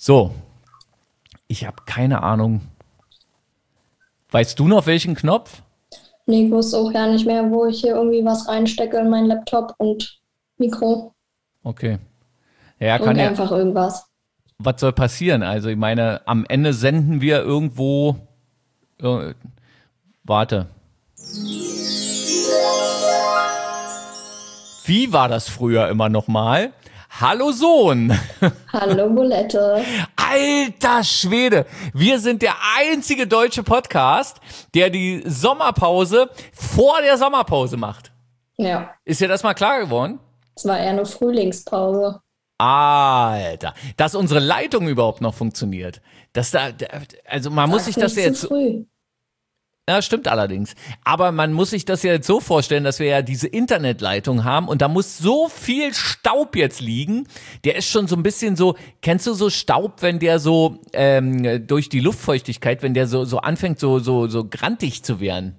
So, ich habe keine Ahnung. Weißt du noch welchen Knopf? Nee, ich wusste auch gar nicht mehr, wo ich hier irgendwie was reinstecke in meinen Laptop und Mikro. Okay. Ja, kann Drück ja. einfach irgendwas. Was soll passieren? Also ich meine, am Ende senden wir irgendwo. Warte. Wie war das früher immer nochmal? Hallo Sohn. Hallo Bulette. Alter Schwede. Wir sind der einzige deutsche Podcast, der die Sommerpause vor der Sommerpause macht. Ja, Ist dir das mal klar geworden? es war eher eine Frühlingspause. Alter, dass unsere Leitung überhaupt noch funktioniert. Also man muss sich das Nicht jetzt. zu früh. Ja, stimmt allerdings. Aber man muss sich das ja jetzt so vorstellen, dass wir ja diese Internetleitung haben und da muss so viel Staub jetzt liegen. Der ist schon so ein bisschen so, kennst du so Staub, wenn der so durch die Luftfeuchtigkeit, wenn der so anfängt, so grantig zu werden?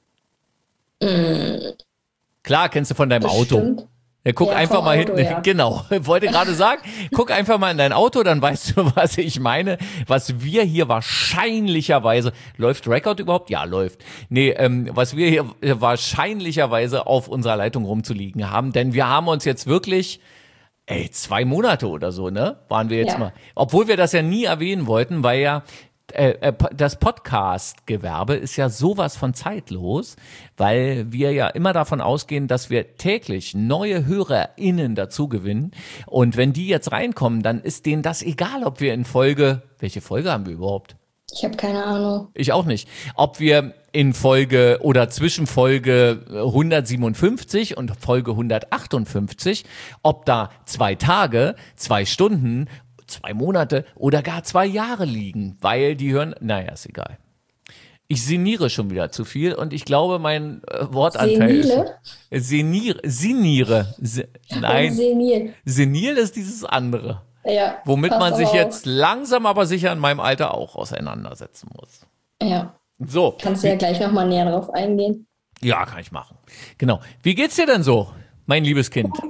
Klar, kennst du von deinem Auto. Bestimmt. Ja, guck Ja, einfach vom mal Auto, hinten. ja. Genau, wollte gerade sagen, guck einfach mal in dein Auto, dann weißt du, was ich meine. Was wir hier wahrscheinlicherweise, läuft Record überhaupt? Ja, läuft. Nee, was wir hier wahrscheinlicherweise auf unserer Leitung rumzuliegen haben, denn wir haben uns jetzt wirklich, 2 Monate oder so, ne? Waren wir jetzt Ja. mal. Obwohl wir das ja nie erwähnen wollten, weil ja das Podcast-Gewerbe ist ja sowas von zeitlos, weil wir ja immer davon ausgehen, dass wir täglich neue HörerInnen dazu gewinnen. Und wenn die jetzt reinkommen, dann ist denen das egal, ob wir welche Folge haben wir überhaupt? Ich habe keine Ahnung. Ich auch nicht. Ob wir in Folge oder zwischen Folge 157 und Folge 158, ob da 2 Tage, 2 Stunden, 2 Monate oder gar 2 Jahre liegen, weil die hören, naja, ist egal. Ich sinniere schon wieder zu viel und ich glaube, mein Wortanteil ist siniere. Nein, Senil. senil ist dieses andere, Ja, womit passt man sich aber jetzt langsam aber sicher in meinem Alter auch auseinandersetzen muss. auch. Ja, So, kannst du ja gleich nochmal näher drauf eingehen. ja, kann ich machen. Genau. Wie geht's dir denn so, mein liebes Kind? Gut.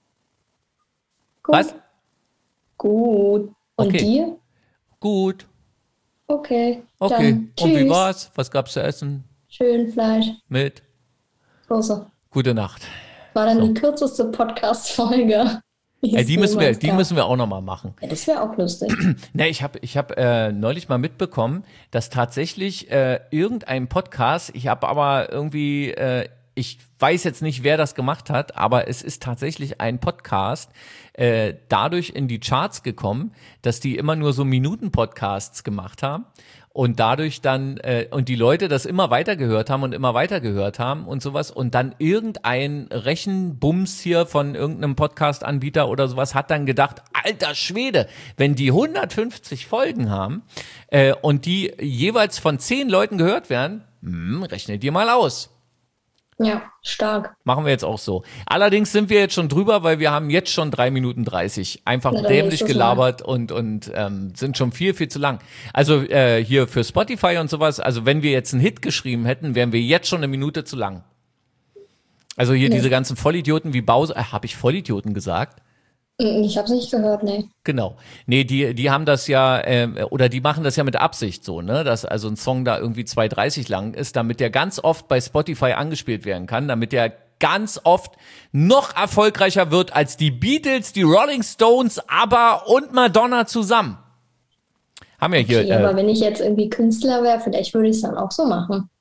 Was? Gut. Und Okay. dir? Gut. Okay. Okay. Dann Und wie tschüss. war's? Was gab's zu essen? Schön Fleisch. Mit? Große. Gute Nacht. War dann So. die kürzeste Podcast-Folge. es Die müssen jemals gab. wir auch nochmal machen. Ja, das wäre auch lustig. Ne, ich hab neulich mal mitbekommen, dass tatsächlich irgendein Podcast, ich habe aber irgendwie, ich weiß jetzt nicht, wer das gemacht hat, aber es ist tatsächlich ein Podcast dadurch in die Charts gekommen, dass die immer nur so Minuten-Podcasts gemacht haben und dadurch dann, und die Leute das immer weiter gehört haben und immer weiter gehört haben und sowas und dann irgendein Rechenbums hier von irgendeinem Podcast-Anbieter oder sowas hat dann gedacht, alter Schwede, wenn die 150 Folgen haben und die jeweils von 10 Leuten gehört werden, rechne dir mal aus. Ja, stark. Machen wir jetzt auch so. Allerdings sind wir jetzt schon drüber, weil wir haben jetzt schon 3 Minuten 30 einfach Na, dann dämlich nächstes gelabert und sind schon viel, viel zu lang. Also hier für Spotify und sowas, also wenn wir jetzt einen Hit geschrieben hätten, wären wir jetzt schon 1 Minute zu lang. Also hier Nee. diese ganzen Vollidioten wie Bowser, habe ich Vollidioten gesagt? Ich habe es nicht gehört, nee. Genau. Nee, die haben das ja, oder die machen das ja mit Absicht so, ne, dass also ein Song da irgendwie 2,30 lang ist, damit der ganz oft bei Spotify angespielt werden kann, damit der ganz oft noch erfolgreicher wird als die Beatles, die Rolling Stones, ABBA und Madonna zusammen. Haben ja hier, Okay, aber wenn ich jetzt irgendwie Künstler wäre, vielleicht würde ich es dann auch so machen.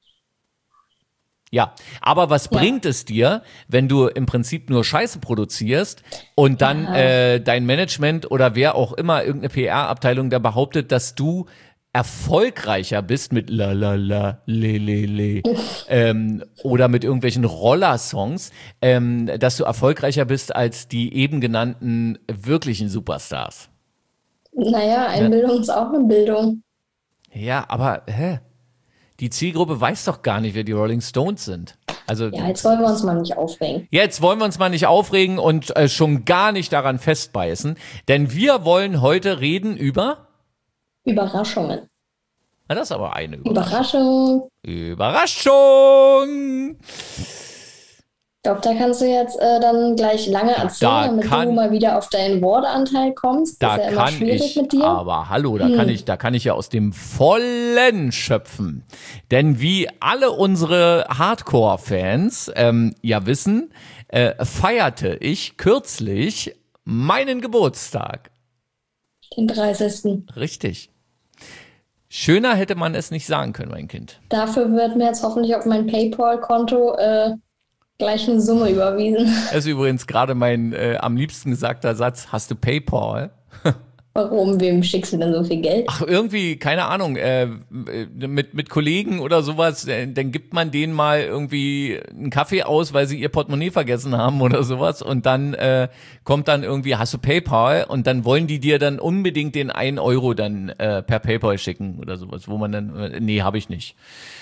ja, aber was Ja. bringt es dir, wenn du im Prinzip nur Scheiße produzierst und dann dein Management oder wer auch immer, irgendeine PR-Abteilung da behauptet, dass du erfolgreicher bist mit la la la le le le oder mit irgendwelchen Roller-Songs, dass du erfolgreicher bist als die eben genannten wirklichen Superstars. Naja, Einbildung ist auch eine Bildung. Ja, aber die Zielgruppe weiß doch gar nicht, wer die Rolling Stones sind. Also Ja, jetzt wollen wir uns mal nicht aufregen. jetzt wollen wir uns mal nicht aufregen und schon gar nicht daran festbeißen, denn wir wollen heute reden über. Überraschungen. Na, das ist aber eine Überraschung. Überraschung. Überraschung! glaube, da kannst du jetzt dann gleich lange erzählen, damit du mal wieder auf deinen Wortanteil kommst. Das Da ist ja immer kann schwierig ich, mit dir. aber hallo, da kann ich ja aus dem Vollen schöpfen. Denn wie alle unsere Hardcore-Fans ja wissen, feierte ich kürzlich meinen Geburtstag. Den 30. Richtig. Schöner hätte man es nicht sagen können, mein Kind. Dafür wird mir jetzt hoffentlich auf mein PayPal-Konto gleich eine Summe überwiesen. Das ist übrigens gerade mein am liebsten gesagter Satz. Hast du PayPal? Warum? Wem schickst du denn so viel Geld? Ach, irgendwie, keine Ahnung, mit Kollegen oder sowas, dann gibt man denen mal irgendwie einen Kaffee aus, weil sie ihr Portemonnaie vergessen haben oder sowas und dann kommt dann irgendwie, hast du PayPal? Und dann wollen die dir dann unbedingt den 1 Euro dann per PayPal schicken oder sowas, wo man dann, nee, habe ich nicht.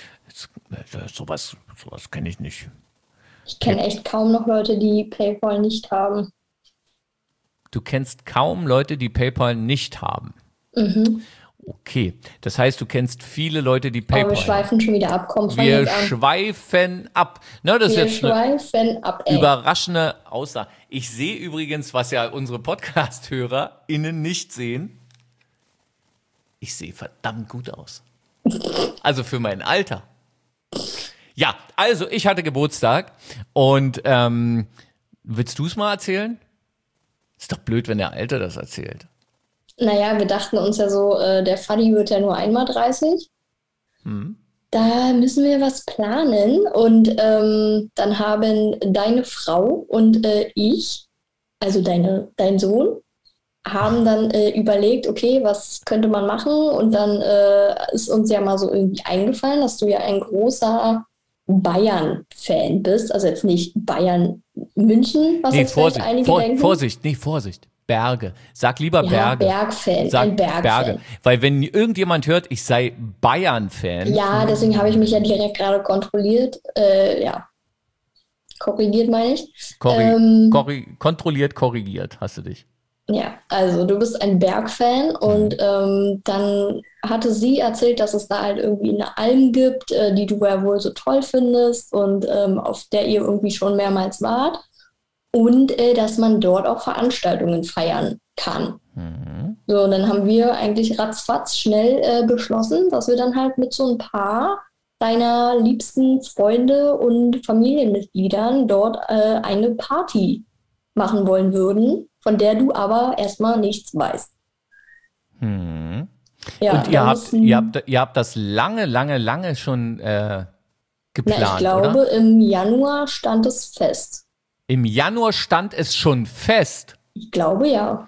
Sowas kenne ich nicht. Ich kenne echt kaum noch Leute, die PayPal nicht haben. Du kennst kaum Leute, die PayPal nicht haben. Mhm. Okay, das heißt, du kennst viele Leute, die PayPal Aber wir schweifen schon wieder ab. Komm, fang Wir jetzt an. schweifen ab. Na, das Wir ist jetzt eine schweifen ab, ey. überraschende Aussage. Ich sehe übrigens, was ja unsere Podcast-HörerInnen nicht sehen. Ich sehe verdammt gut aus. Also für mein Alter. Ja, also ich hatte Geburtstag und willst du es mal erzählen? Ist doch blöd, wenn der Alte das erzählt. Naja, wir dachten uns ja so, der Fadi wird ja nur einmal 30. Da müssen wir was planen. Und dann haben deine Frau und ich, also dein Sohn, haben dann überlegt, okay, was könnte man machen? Und dann ist uns ja mal so irgendwie eingefallen, dass du ja ein großer Bayern-Fan bist. Also jetzt nicht Bayern München, was jetzt vielleicht einige denken. Vorsicht. Berge. Sag lieber Ja, Berge. Bergfan, Sag ein Bergfan. Berge. Weil wenn irgendjemand hört, ich sei Bayern-Fan. Ja, deswegen habe ich mich ja direkt gerade kontrolliert. Korrigiert meine ich. Kontrolliert, korrigiert, hast du dich. Ja, also du bist ein Bergfan und dann hatte sie erzählt, dass es da halt irgendwie eine Alm gibt, die du ja wohl so toll findest und auf der ihr irgendwie schon mehrmals wart und dass man dort auch Veranstaltungen feiern kann. So, und dann haben wir eigentlich ratzfatz schnell beschlossen, dass wir dann halt mit so ein paar deiner liebsten Freunde und Familienmitgliedern dort eine Party machen wollen würden, von der du aber erstmal nichts weißt. Ja, und ihr habt das lange schon geplant, ich glaube, oder? im Januar stand es fest. Im Januar stand es schon fest. Ich glaube, ja.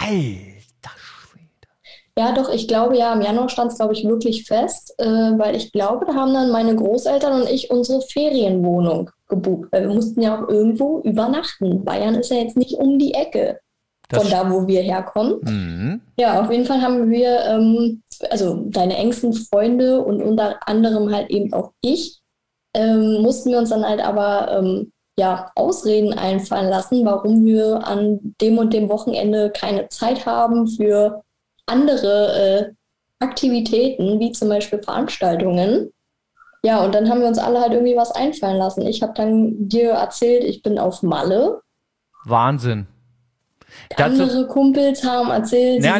Alter Schwede. Ja, doch, ich glaube, ja, im Januar stand es, glaube ich, wirklich fest, weil ich glaube, da haben dann meine Großeltern und ich unsere Ferienwohnung gebucht, weil wir mussten ja auch irgendwo übernachten. Bayern ist ja jetzt nicht um die Ecke von da, wo wir herkommen. Ja, auf jeden Fall haben wir, also deine engsten Freunde und unter anderem halt eben auch ich, mussten wir uns dann halt aber Ausreden einfallen lassen, warum wir an dem und dem Wochenende keine Zeit haben für andere Aktivitäten, wie zum Beispiel Veranstaltungen. Ja, und dann haben wir uns alle halt irgendwie was einfallen lassen. Ich habe dann dir erzählt, ich bin auf Malle. Wahnsinn. Andere Kumpels haben erzählt, nee,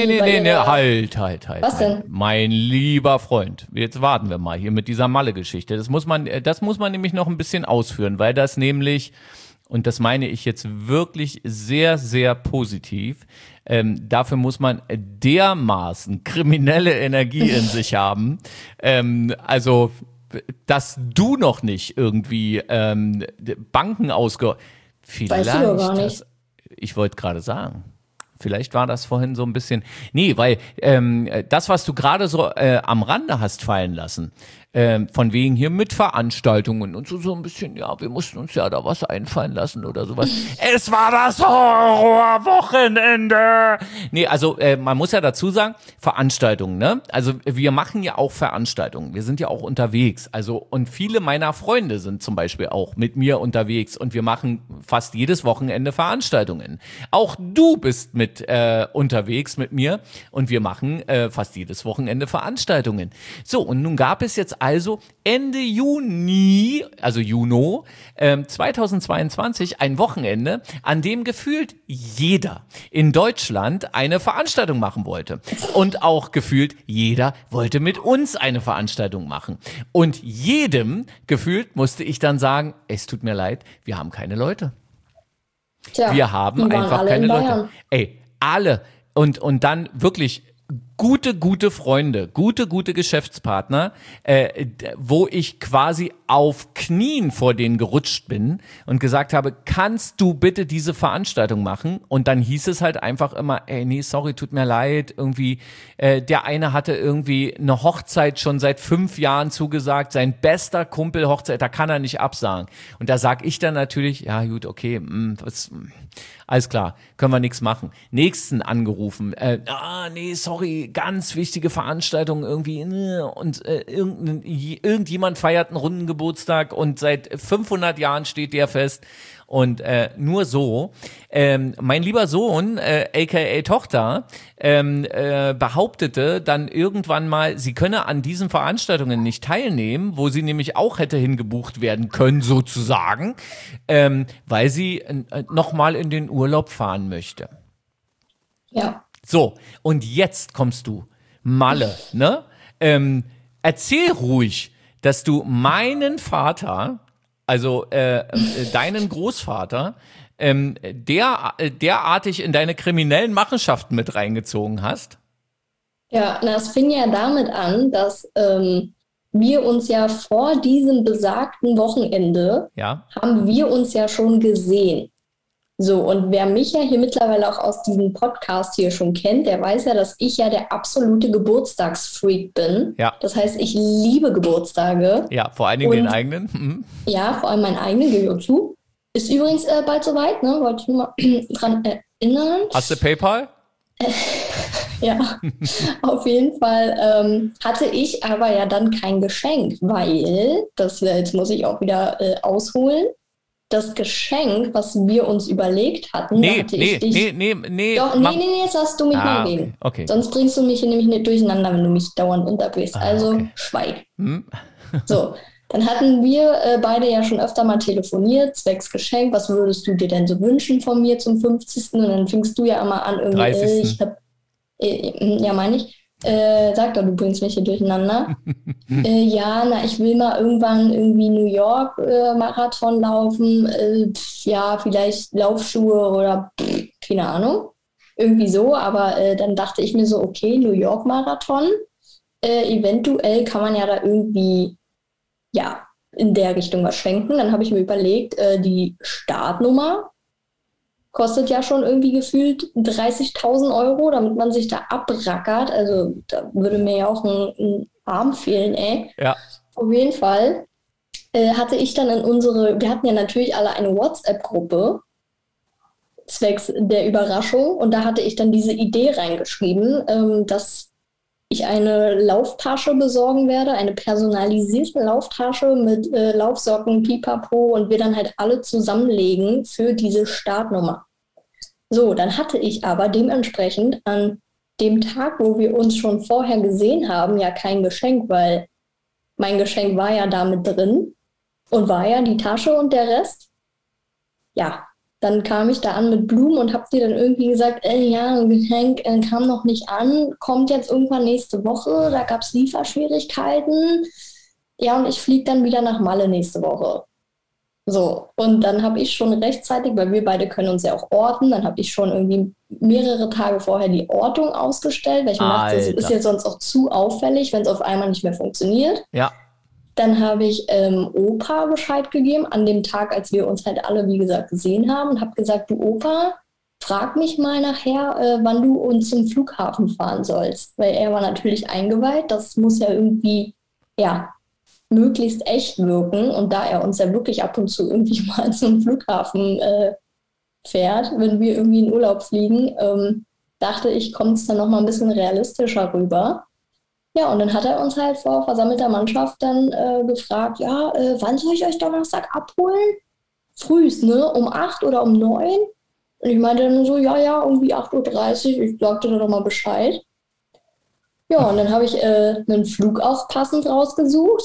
halt. Was denn? Mein lieber Freund, jetzt warten wir mal hier mit dieser Malle-Geschichte. Das muss man nämlich noch ein bisschen ausführen, weil das nämlich, und das meine ich jetzt wirklich sehr, sehr positiv, dafür muss man dermaßen kriminelle Energie in sich haben. Also, dass du noch nicht irgendwie Banken Weißt du doch gar nicht. Ich wollte gerade sagen, vielleicht war das vorhin so ein bisschen, nee, weil das, was du gerade so am Rande hast fallen lassen, von wegen hier mit Veranstaltungen und so ein bisschen, ja, wir mussten uns ja da was einfallen lassen oder sowas. Es war das Horrorwochenende! Nee, also man muss ja dazu sagen, Veranstaltungen, ne? Also wir machen ja auch Veranstaltungen, wir sind ja auch unterwegs, also und viele meiner Freunde sind zum Beispiel auch mit mir unterwegs und wir machen fast jedes Wochenende Veranstaltungen. Auch du bist mit unterwegs mit mir und wir machen fast jedes Wochenende Veranstaltungen. So, und nun gab es jetzt also Ende Juni, also Juno, 2022 ein Wochenende, an dem gefühlt jeder in Deutschland eine Veranstaltung machen wollte. Und auch gefühlt jeder wollte mit uns eine Veranstaltung machen. Und jedem gefühlt musste ich dann sagen, es tut mir leid, wir haben keine Leute. Tja, Wir haben einfach keine Leute. Ey, alle. Und dann wirklich gute Freunde, gute Geschäftspartner, wo ich quasi auf Knien vor denen gerutscht bin und gesagt habe, kannst du bitte diese Veranstaltung machen? Und dann hieß es halt einfach immer, ey, nee, sorry, tut mir leid, irgendwie, der eine hatte irgendwie eine Hochzeit schon seit 5 Jahren zugesagt, sein bester Kumpel Hochzeit, da kann er nicht absagen. Und da sag ich dann natürlich, ja gut, okay, alles klar, können wir nichts machen. Nächsten angerufen, nee, sorry, ganz wichtige Veranstaltung irgendwie und irgendjemand feiert einen runden Geburtstag und seit 500 Jahren steht der fest und nur so. Mein lieber Sohn, aka Tochter, behauptete dann irgendwann mal, sie könne an diesen Veranstaltungen nicht teilnehmen, wo sie nämlich auch hätte hingebucht werden können sozusagen, weil sie nochmal in den Urlaub fahren möchte. Ja. So, und jetzt kommst du, Malle, ne? Erzähl ruhig, dass du meinen Vater, also deinen Großvater, derartig in deine kriminellen Machenschaften mit reingezogen hast. Ja, es fing ja damit an, dass wir uns ja vor diesem besagten Wochenende, haben wir uns ja schon gesehen. So, und wer mich ja hier mittlerweile auch aus diesem Podcast hier schon kennt, der weiß ja, dass ich ja der absolute Geburtstagsfreak bin. Ja. Das heißt, ich liebe Geburtstage. Ja, vor allen Dingen den eigenen. Mhm. Ja, vor allem meinen eigenen, gebe ich auch zu. Ist übrigens bald soweit, ne? Wollte ich nur mal dran erinnern. Hast du PayPal? Ja, auf jeden Fall hatte ich aber ja dann kein Geschenk, weil, jetzt muss ich auch wieder ausholen, das Geschenk, was wir uns überlegt hatten, Nee, jetzt lass du mich mal reden. Okay. Sonst bringst du mich hier nämlich nicht durcheinander, wenn du mich dauernd unterbrichst. Also schweig. So, dann hatten wir beide ja schon öfter mal telefoniert, zwecks Geschenk. Was würdest du dir denn so wünschen von mir zum 50.? Und dann fingst du ja immer an, irgendwie, 30. Meine ich. Sag doch, du bringst mich hier durcheinander. Ich will mal irgendwann irgendwie New York Marathon laufen. Vielleicht Laufschuhe oder keine Ahnung. Irgendwie so, aber dann dachte ich mir so, okay, New York Marathon. Eventuell kann man ja da irgendwie, in der Richtung was schenken. Dann habe ich mir überlegt, die Startnummer kostet ja schon irgendwie gefühlt 30.000 Euro, damit man sich da abrackert. Also da würde mir ja auch ein Arm fehlen, ey. Ja. Auf jeden Fall hatte ich dann wir hatten ja natürlich alle eine WhatsApp-Gruppe zwecks der Überraschung und da hatte ich dann diese Idee reingeschrieben, dass ich eine Lauftasche besorgen werde, eine personalisierte Lauftasche mit Laufsocken, Pipapo und wir dann halt alle zusammenlegen für diese Startnummer. So, dann hatte ich aber dementsprechend an dem Tag, wo wir uns schon vorher gesehen haben, ja kein Geschenk, weil mein Geschenk war ja da mit drin und war ja die Tasche und der Rest. Ja, dann kam ich da an mit Blumen und habe dir dann irgendwie gesagt, ein Geschenk kam noch nicht an, kommt jetzt irgendwann nächste Woche, da gab es Lieferschwierigkeiten. Ja, und ich fliege dann wieder nach Malle nächste Woche. So, und dann habe ich schon rechtzeitig, weil wir beide können uns ja auch orten, dann habe ich schon irgendwie mehrere Tage vorher die Ortung ausgestellt, weil ich mir dachte, das ist ja sonst auch zu auffällig, wenn es auf einmal nicht mehr funktioniert. Ja. Dann habe ich Opa Bescheid gegeben, an dem Tag, als wir uns halt alle, wie gesagt, gesehen haben und habe gesagt, du Opa, frag mich mal nachher, wann du uns zum Flughafen fahren sollst. Weil er war natürlich eingeweiht, das muss ja irgendwie, möglichst echt wirken. Und da er uns ja wirklich ab und zu irgendwie mal zum Flughafen fährt, wenn wir irgendwie in Urlaub fliegen, dachte ich, kommt es dann nochmal ein bisschen realistischer rüber. Ja, und dann hat er uns halt vor versammelter Mannschaft dann gefragt, wann soll ich euch Donnerstag abholen? Frühs, ne? Um 8 oder um 9? Und ich meinte dann so, irgendwie 8:30 Uhr. Ich sagte dann nochmal Bescheid. Ja, und dann habe ich einen Flug auch passend rausgesucht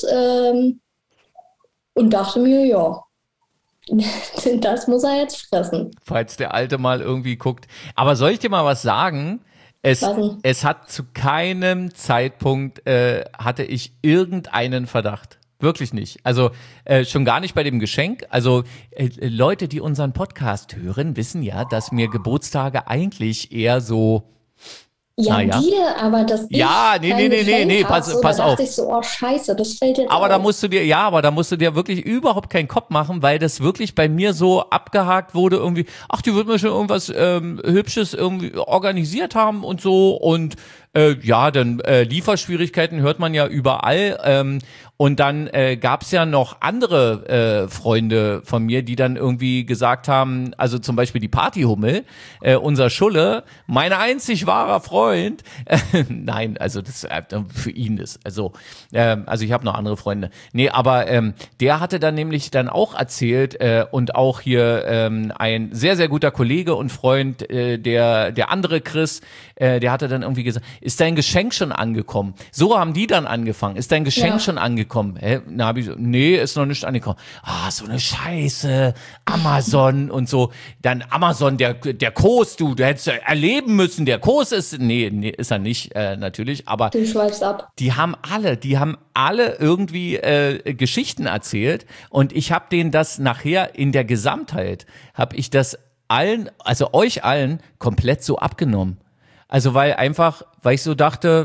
und dachte mir, ja, das muss er jetzt fressen. Falls der Alte mal irgendwie guckt. Aber soll ich dir mal was sagen? Es, Was denn? es hat zu keinem Zeitpunkt hatte ich irgendeinen Verdacht. Wirklich nicht. Also schon gar nicht bei dem Geschenk. Also Leute, die unseren Podcast hören, wissen ja, dass mir Geburtstage eigentlich eher so, Ja, naja. dir, aber dass ich Ja, kein Geschenk hab, so, da pass auf. dachte ich so, oh Scheiße, das fällt jetzt Aber auf. da musst du dir wirklich überhaupt keinen Kopf machen, weil das wirklich bei mir so abgehakt wurde irgendwie, ach, die wird mir schon irgendwas Hübsches irgendwie organisiert haben und so und ja, dann Lieferschwierigkeiten hört man ja überall und dann gab's ja noch andere Freunde von mir, die dann irgendwie gesagt haben, also zum Beispiel die Partyhummel, unser Schulle, mein einzig wahrer Freund, nein, also das für ihn ist, also ich habe noch andere Freunde, nee, aber der hatte dann nämlich dann auch erzählt und auch hier ein sehr, sehr guter Kollege und Freund, der andere Chris, der hatte dann irgendwie gesagt, ist dein Geschenk schon angekommen? So haben die dann angefangen. Ist dein Geschenk Ja. schon angekommen? Hä? Na, hab ich so, nee, ist noch nicht angekommen. Ah, so eine Scheiße. Amazon und so. Dann Amazon, der Kurs, du hättest ja erleben müssen, der Kurs ist, nee, ist er nicht, natürlich, aber Du schweifst ab. die haben alle irgendwie Geschichten erzählt und ich habe denen das nachher in der Gesamtheit, habe ich das allen, also euch allen, komplett so abgenommen. Also weil ich so dachte,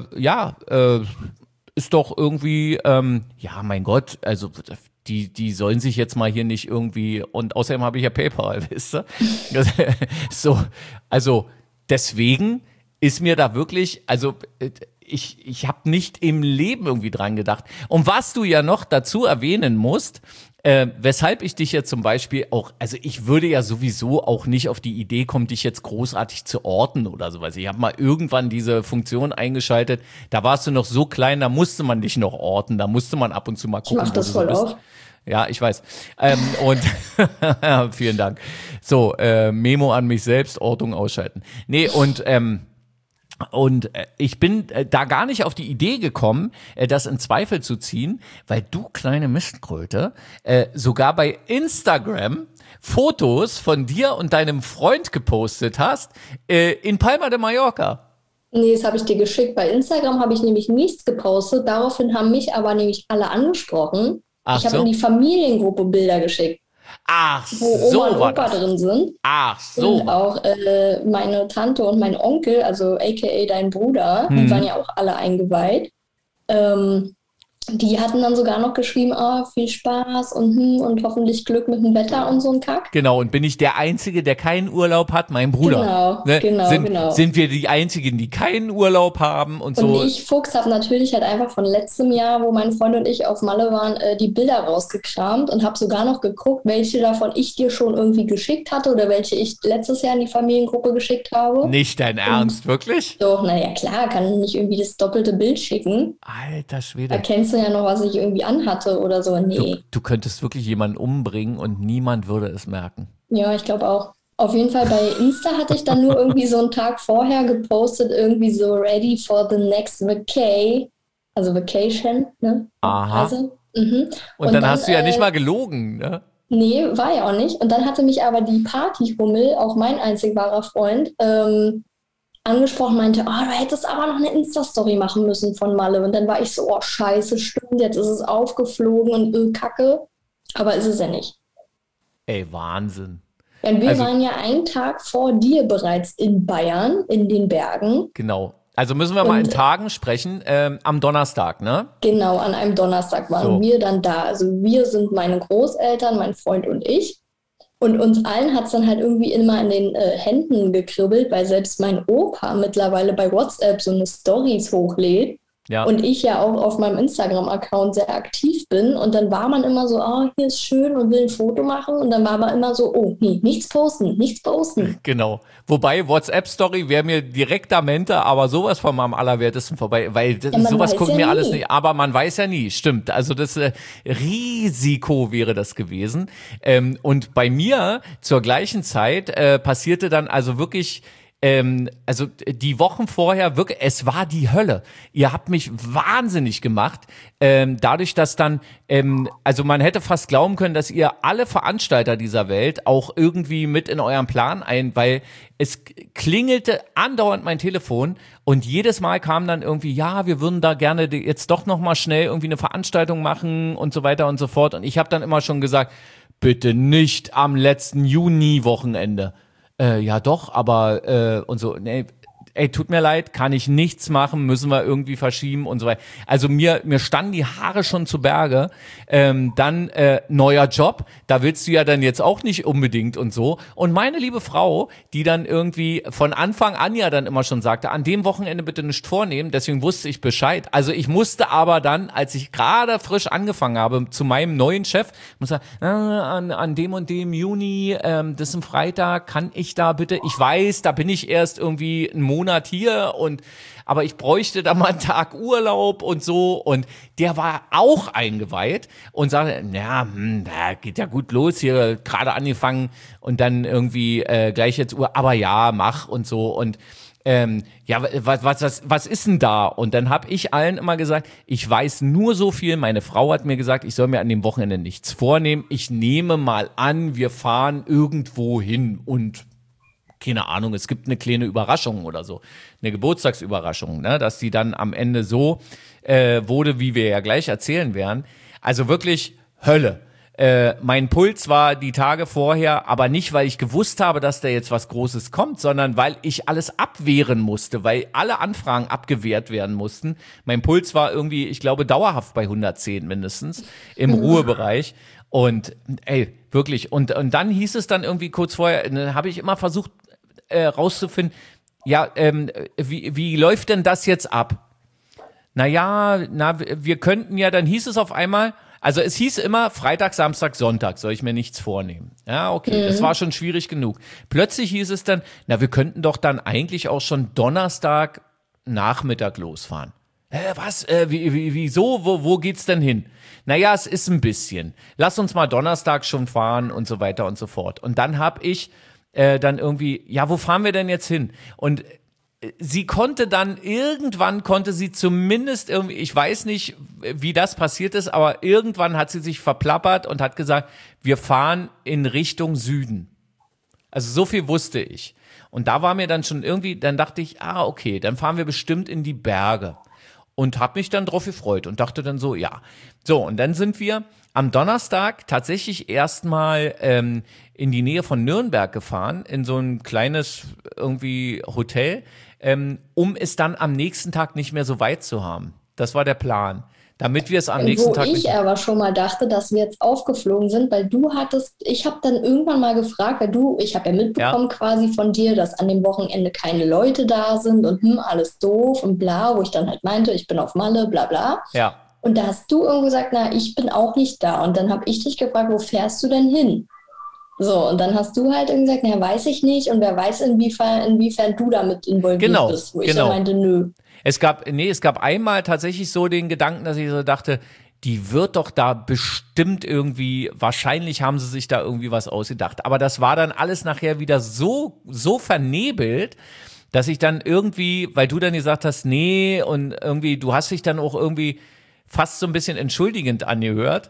ist doch irgendwie, ja, mein Gott, also die sollen sich jetzt mal hier nicht irgendwie, und außerdem habe ich ja PayPal, wisst ihr? So, also deswegen ist mir da wirklich, also ich habe nicht im Leben irgendwie dran gedacht. Und was du ja noch dazu erwähnen musst, weshalb ich dich jetzt zum Beispiel auch, also ich würde ja sowieso auch nicht auf die Idee kommen, dich jetzt großartig zu orten oder sowas. Ich habe mal irgendwann diese Funktion eingeschaltet, da warst du noch so klein, da musste man dich noch orten, da musste man ab und zu mal Ich gucken, mach wo das du so voll bist. auf. Ja, ich weiß. Und vielen Dank. So, Memo an mich selbst, Ortung ausschalten. Nee, und ich bin da gar nicht auf die Idee gekommen, das in Zweifel zu ziehen, weil du kleine Mistkröte sogar bei Instagram Fotos von dir und deinem Freund gepostet hast in Palma de Mallorca. Nee, das habe ich dir geschickt. Bei Instagram habe ich nämlich nichts gepostet. Daraufhin haben mich aber nämlich alle angesprochen. Ach Ich habe in so. die Familiengruppe Bilder geschickt, Ach, wo Oma und so war Opa das. drin sind. Ach, Und so. auch meine Tante und mein Onkel, also aka dein Bruder, die waren ja auch alle eingeweiht. Ähm, Die hatten dann sogar noch geschrieben, oh, viel Spaß und hoffentlich Glück mit dem Wetter und so ein Kack. Genau, und bin ich der Einzige, der keinen Urlaub hat? Mein Bruder. Genau, Ne? genau, genau. Sind wir die Einzigen, die keinen Urlaub haben und Und so? ich, Fuchs, habe natürlich halt einfach von letztem Jahr, wo mein Freund und ich auf Malle waren, die Bilder rausgekramt und habe sogar noch geguckt, welche davon ich dir schon irgendwie geschickt hatte oder welche ich letztes Jahr in die Familiengruppe geschickt habe. Nicht dein Ernst, wirklich? Doch, naja, klar, kann nicht irgendwie das doppelte Bild schicken. Alter Schwede. Erkennst du ja noch, was ich irgendwie anhatte oder so? Nee. Du könntest wirklich jemanden umbringen und niemand würde es merken. Ja, ich glaube auch. Auf jeden Fall bei Insta hatte ich dann nur irgendwie so einen Tag vorher gepostet, irgendwie so ready for the next vacay, also Vacation, ne? Aha. Also, mhm. Und dann hast du ja nicht mal gelogen, ne? Nee, war ja auch nicht. Und dann hatte mich aber die Partyhummel, auch mein einzig wahrer Freund, angesprochen, meinte, oh, du hättest aber noch eine Insta-Story machen müssen von Malle. Und dann war ich so, oh, scheiße, stimmt, jetzt ist es aufgeflogen und Kacke. Aber ist es ja nicht. Ey, Wahnsinn. Ja, und wir Also- waren ja einen Tag vor dir bereits in Bayern, in den Bergen. Genau. Also müssen wir mal in Und- Tagen sprechen, am Donnerstag, ne? Genau, an einem Donnerstag waren So. wir dann da. Also wir sind meine Großeltern, mein Freund und ich. Und uns allen hat es dann halt irgendwie immer in den Händen gekribbelt, weil selbst mein Opa mittlerweile bei WhatsApp so eine Stories hochlädt. Ja. Und ich ja auch auf meinem Instagram-Account sehr aktiv bin. Und dann war man immer so, oh, hier ist schön und will ein Foto machen. Und dann war man immer so, oh, nee, nichts posten, nichts posten. Genau. Wobei WhatsApp-Story wäre mir direkt am Ende, aber sowas von am allerwertesten vorbei, weil das, Ja, man sowas weiß gucken ja mir alles nie. nicht. Aber man weiß ja nie, stimmt. Also das Risiko wäre das gewesen. Und bei mir zur gleichen Zeit passierte dann also wirklich also die Wochen vorher wirklich, es war die Hölle. Ihr habt mich wahnsinnig gemacht, dadurch, dass dann, also man hätte fast glauben können, dass ihr alle Veranstalter dieser Welt auch irgendwie mit in euren Plan weil es klingelte andauernd mein Telefon und jedes Mal kam dann irgendwie, ja, wir würden da gerne jetzt doch nochmal schnell irgendwie eine Veranstaltung machen und so weiter und so fort. Und ich habe dann immer schon gesagt, bitte nicht am letzten Juni-Wochenende. Ja doch, aber und so, nee, ey, tut mir leid, kann ich nichts machen, müssen wir irgendwie verschieben und so weiter. Also mir standen die Haare schon zu Berge. Dann neuer Job, da willst du ja dann jetzt auch nicht unbedingt und so. Und meine liebe Frau, die dann irgendwie von Anfang an ja dann immer schon sagte, an dem Wochenende bitte nicht vornehmen, deswegen wusste ich Bescheid. Also ich musste aber dann, als ich gerade frisch angefangen habe, zu meinem neuen Chef, muss sagen, an dem und dem Juni, das ist ein Freitag, kann ich da bitte, ich weiß, da bin ich erst irgendwie einen Monat hier aber ich bräuchte da mal einen Tag Urlaub und so und der war auch eingeweiht und sagte, ja, geht ja gut los hier, gerade angefangen und dann irgendwie gleich jetzt aber ja, mach und so und ja, was ist denn da? Und dann habe ich allen immer gesagt, ich weiß nur so viel. Meine Frau hat mir gesagt, ich soll mir an dem Wochenende nichts vornehmen. Ich nehme mal an, wir fahren irgendwo hin und keine Ahnung, es gibt eine kleine Überraschung oder so, eine Geburtstagsüberraschung, ne, dass die dann am Ende so wurde, wie wir ja gleich erzählen werden. Also wirklich Hölle. Mein Puls war die Tage vorher, aber nicht, weil ich gewusst habe, dass da jetzt was Großes kommt, sondern weil ich alles abwehren musste, weil alle Anfragen abgewehrt werden mussten. Mein Puls war irgendwie, ich glaube, dauerhaft bei 110 mindestens im Ruhebereich. Und ey, wirklich. Und dann hieß es dann irgendwie kurz vorher, dann habe ich immer versucht rauszufinden, ja, wie läuft denn das jetzt ab? Wir könnten ja, dann hieß es auf einmal, also es hieß immer Freitag, Samstag, Sonntag, soll ich mir nichts vornehmen. Ja, okay, das war schon schwierig genug. Plötzlich hieß es dann, wir könnten doch dann eigentlich auch schon Donnerstag Nachmittag losfahren. Was? Wieso? Wo geht's denn hin? Naja, es ist ein bisschen. Lass uns mal Donnerstag schon fahren und so weiter und so fort. Und dann habe ich dann irgendwie, ja, wo fahren wir denn jetzt hin? Und sie konnte zumindest irgendwie, ich weiß nicht, wie das passiert ist, aber irgendwann hat sie sich verplappert und hat gesagt, wir fahren in Richtung Süden. Also so viel wusste ich. Und da war mir dann schon irgendwie, dann dachte ich, okay, dann fahren wir bestimmt in die Berge. Und habe mich dann drauf gefreut und dachte dann so, ja. So, und dann sind wir am Donnerstag tatsächlich erstmal in die Nähe von Nürnberg gefahren, in so ein kleines irgendwie Hotel, um es dann am nächsten Tag nicht mehr so weit zu haben. Das war der Plan. Damit wir es am nächsten Tag... Wo ich aber schon mal dachte, dass wir jetzt aufgeflogen sind, weil ich habe dann irgendwann mal gefragt, ich habe ja mitbekommen quasi von dir, dass an dem Wochenende keine Leute da sind und alles doof und bla, wo ich dann halt meinte, ich bin auf Malle, bla bla. Ja. Und da hast du irgendwie gesagt, ich bin auch nicht da. Und dann habe ich dich gefragt, wo fährst du denn hin? So, und dann hast du halt irgendwie gesagt, weiß ich nicht. Und wer weiß, inwiefern du damit involviert bist. Wo ich dann meinte, nö. Es gab einmal tatsächlich so den Gedanken, dass ich so dachte, die wird doch da bestimmt irgendwie, wahrscheinlich haben sie sich da irgendwie was ausgedacht. Aber das war dann alles nachher wieder so vernebelt, dass ich dann irgendwie, weil du dann gesagt hast, nee, und irgendwie, du hast dich dann auch irgendwie fast so ein bisschen entschuldigend angehört.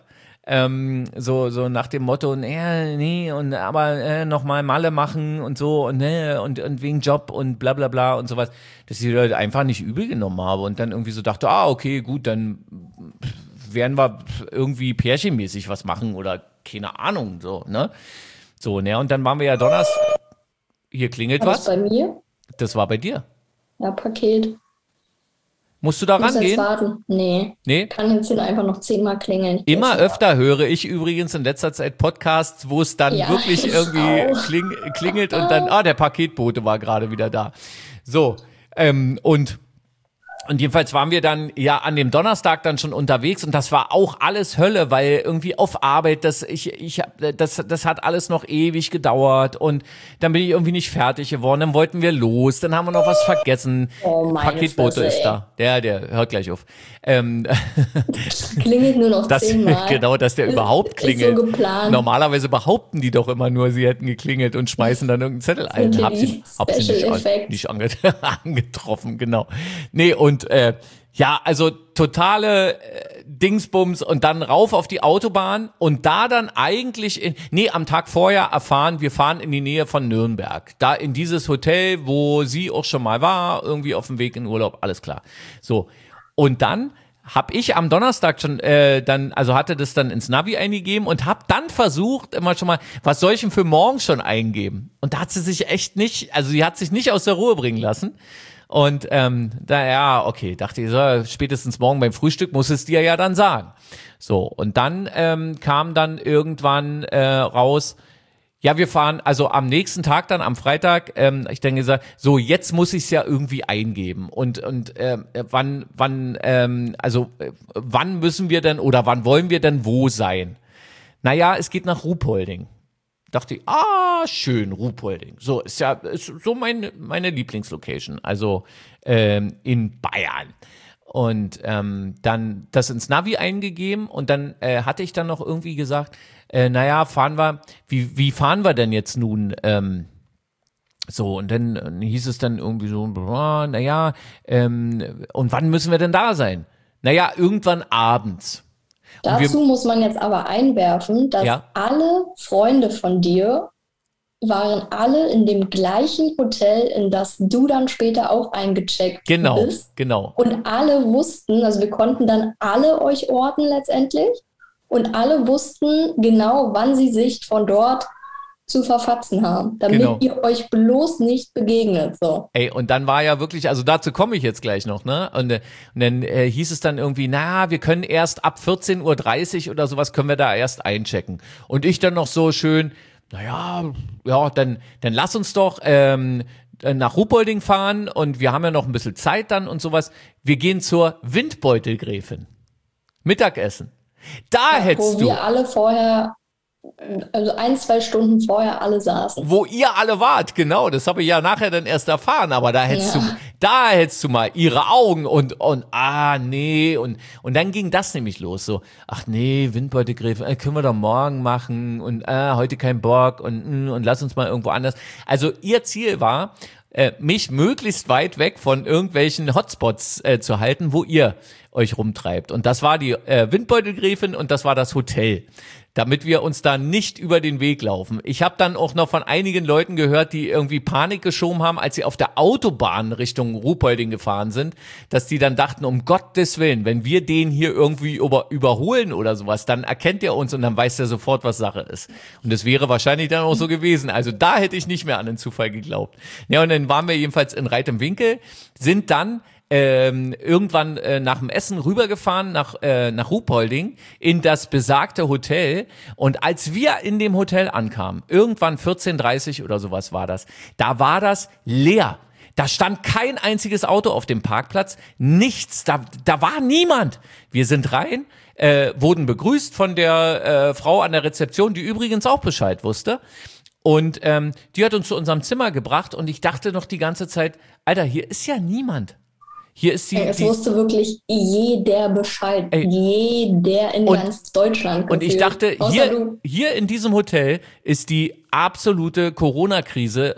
So nach dem Motto, nee, und aber nochmal Malle machen und so und wegen Job und bla bla bla und sowas, dass ich halt einfach nicht übel genommen habe und dann irgendwie so dachte, okay, gut, dann werden wir irgendwie pärchenmäßig was machen oder keine Ahnung, so, ne? So, ne, und dann waren wir ja Donnerstag, hier klingelt was. War das bei mir? Das war bei dir. Ja, Paket. Musst du da rangehen? Muss jetzt warten. Nee. Kann jetzt einfach noch 10-mal klingeln. Immer öfter höre ich übrigens in letzter Zeit Podcasts, wo es dann wirklich irgendwie klingelt und dann, der Paketbote war gerade wieder da. So, und Und jedenfalls waren wir dann ja an dem Donnerstag dann schon unterwegs und das war auch alles Hölle, weil irgendwie auf Arbeit, das hat alles noch ewig gedauert und dann bin ich irgendwie nicht fertig geworden, dann wollten wir los, dann haben wir noch was vergessen. Oh, meine Paketbote Fresse, ist da. Der hört gleich auf. Klingelt nur noch 10-mal. Genau, dass der überhaupt klingelt. Ist so geplant. Normalerweise behaupten die doch immer nur, sie hätten geklingelt und schmeißen dann irgendeinen Zettel ein. Hab sie nicht angetroffen, genau. Nee, und ja, also totale Dingsbums und dann rauf auf die Autobahn und da dann eigentlich, am Tag vorher erfahren, wir fahren in die Nähe von Nürnberg. Da in dieses Hotel, wo sie auch schon mal war, irgendwie auf dem Weg in Urlaub, alles klar. So, und dann habe ich am Donnerstag schon hatte das dann ins Navi eingegeben und habe dann versucht, immer schon mal, was soll ich denn für morgen schon eingeben? Und da hat sie sich sie hat sich nicht aus der Ruhe bringen lassen. Und dachte ich, so, spätestens morgen beim Frühstück muss es dir ja dann sagen. So, und dann kam dann irgendwann raus, ja, wir fahren, also am nächsten Tag dann, am Freitag, ich dann gesagt, so, jetzt muss ich es ja irgendwie eingeben. Und wann müssen wir denn oder wann wollen wir denn wo sein? Naja, es geht nach Ruhpolding. Dachte ich, schön, Ruhpolding. So, ist so meine Lieblingslocation, also in Bayern. Und dann das ins Navi eingegeben und dann hatte ich dann noch irgendwie gesagt, fahren wir, wie fahren wir denn jetzt nun? So, und dann hieß es dann irgendwie so, und wann müssen wir denn da sein? Naja, irgendwann abends. Dazu muss man jetzt aber einwerfen, dass alle Freunde von dir waren alle in dem gleichen Hotel, in das du dann später auch eingecheckt bist. Genau. Und alle wussten, also wir konnten dann alle euch orten letztendlich und alle wussten genau, wann sie sich von dort zu verfatzen haben, damit ihr euch bloß nicht begegnet. So. Ey, und dann war ja wirklich, also dazu komme ich jetzt gleich noch, ne? Und dann hieß es dann irgendwie, wir können erst ab 14:30 Uhr oder sowas können wir da erst einchecken. Und ich dann noch so schön, dann lass uns doch nach Ruhpolding fahren und wir haben ja noch ein bisschen Zeit dann und sowas. Wir gehen zur Windbeutelgräfin. Mittagessen. Wo wir alle vorher, also 1-2 Stunden vorher alle saßen. Wo ihr alle wart, genau, das habe ich ja nachher dann erst erfahren, aber da hättest du mal ihre Augen und dann ging das nämlich los, so, Windbeutelgräfin, können wir doch morgen machen und heute kein Bock und lass uns mal irgendwo anders. Also ihr Ziel war, mich möglichst weit weg von irgendwelchen Hotspots zu halten, wo ihr euch rumtreibt. Und das war die Windbeutelgräfin und das war das Hotel, damit wir uns da nicht über den Weg laufen. Ich habe dann auch noch von einigen Leuten gehört, die irgendwie Panik geschoben haben, als sie auf der Autobahn Richtung Ruhpolding gefahren sind, dass die dann dachten, um Gottes Willen, wenn wir den hier irgendwie überholen oder sowas, dann erkennt er uns und dann weiß er sofort, was Sache ist. Und das wäre wahrscheinlich dann auch so gewesen. Also da hätte ich nicht mehr an den Zufall geglaubt. Ja, und dann waren wir jedenfalls in Reit im Winkel, sind dann irgendwann nach dem Essen rübergefahren nach Ruhpolding in das besagte Hotel und als wir in dem Hotel ankamen, irgendwann 14:30 oder sowas war das, da war das leer. Da stand kein einziges Auto auf dem Parkplatz, nichts, da war niemand. Wir sind rein, wurden begrüßt von der Frau an der Rezeption, die übrigens auch Bescheid wusste. Und die hat uns zu unserem Zimmer gebracht und ich dachte noch die ganze Zeit, Alter, hier ist ja niemand. Hier ist es wusste wirklich jeder Bescheid. Jeder in ganz Deutschland. Und ich dachte, hier in diesem Hotel ist die absolute Corona-Krise.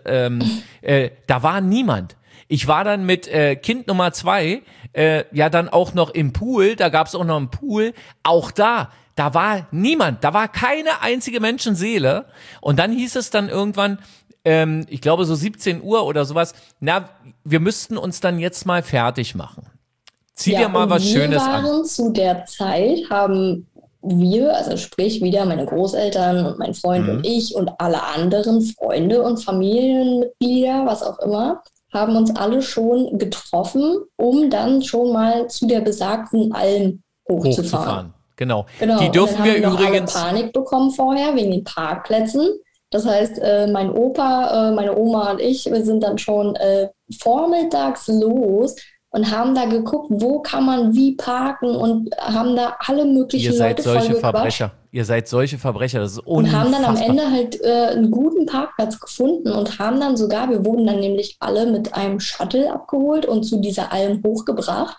Da war niemand. Ich war dann mit Kind Nummer 2 dann auch noch im Pool. Da gab es auch noch einen Pool. Auch da war niemand. Da war keine einzige Menschenseele. Und dann hieß es dann irgendwann, ich glaube so 17 Uhr oder sowas, wir müssten uns dann jetzt mal fertig machen. Zieh dir mal was Schönes an. Zu der Zeit haben wir, also sprich wieder meine Großeltern und mein Freund und ich und alle anderen Freunde und Familienmitglieder, was auch immer, haben uns alle schon getroffen, um dann schon mal zu der besagten Alm hochzufahren. Genau. Die dürfen wir übrigens. Alle Panik bekommen vorher wegen den Parkplätzen. Das heißt, mein Opa, meine Oma und ich, wir sind dann schon vormittags los, und haben da geguckt, wo kann man wie parken und haben da alle möglichen Ihr seid Leute solche vollgequatscht. Verbrecher. Ihr seid solche Verbrecher. Das ist Und haben dann am unfassbar. Ende halt einen guten Parkplatz gefunden und haben dann sogar, wir wurden dann nämlich alle mit einem Shuttle abgeholt und zu dieser Alm hochgebracht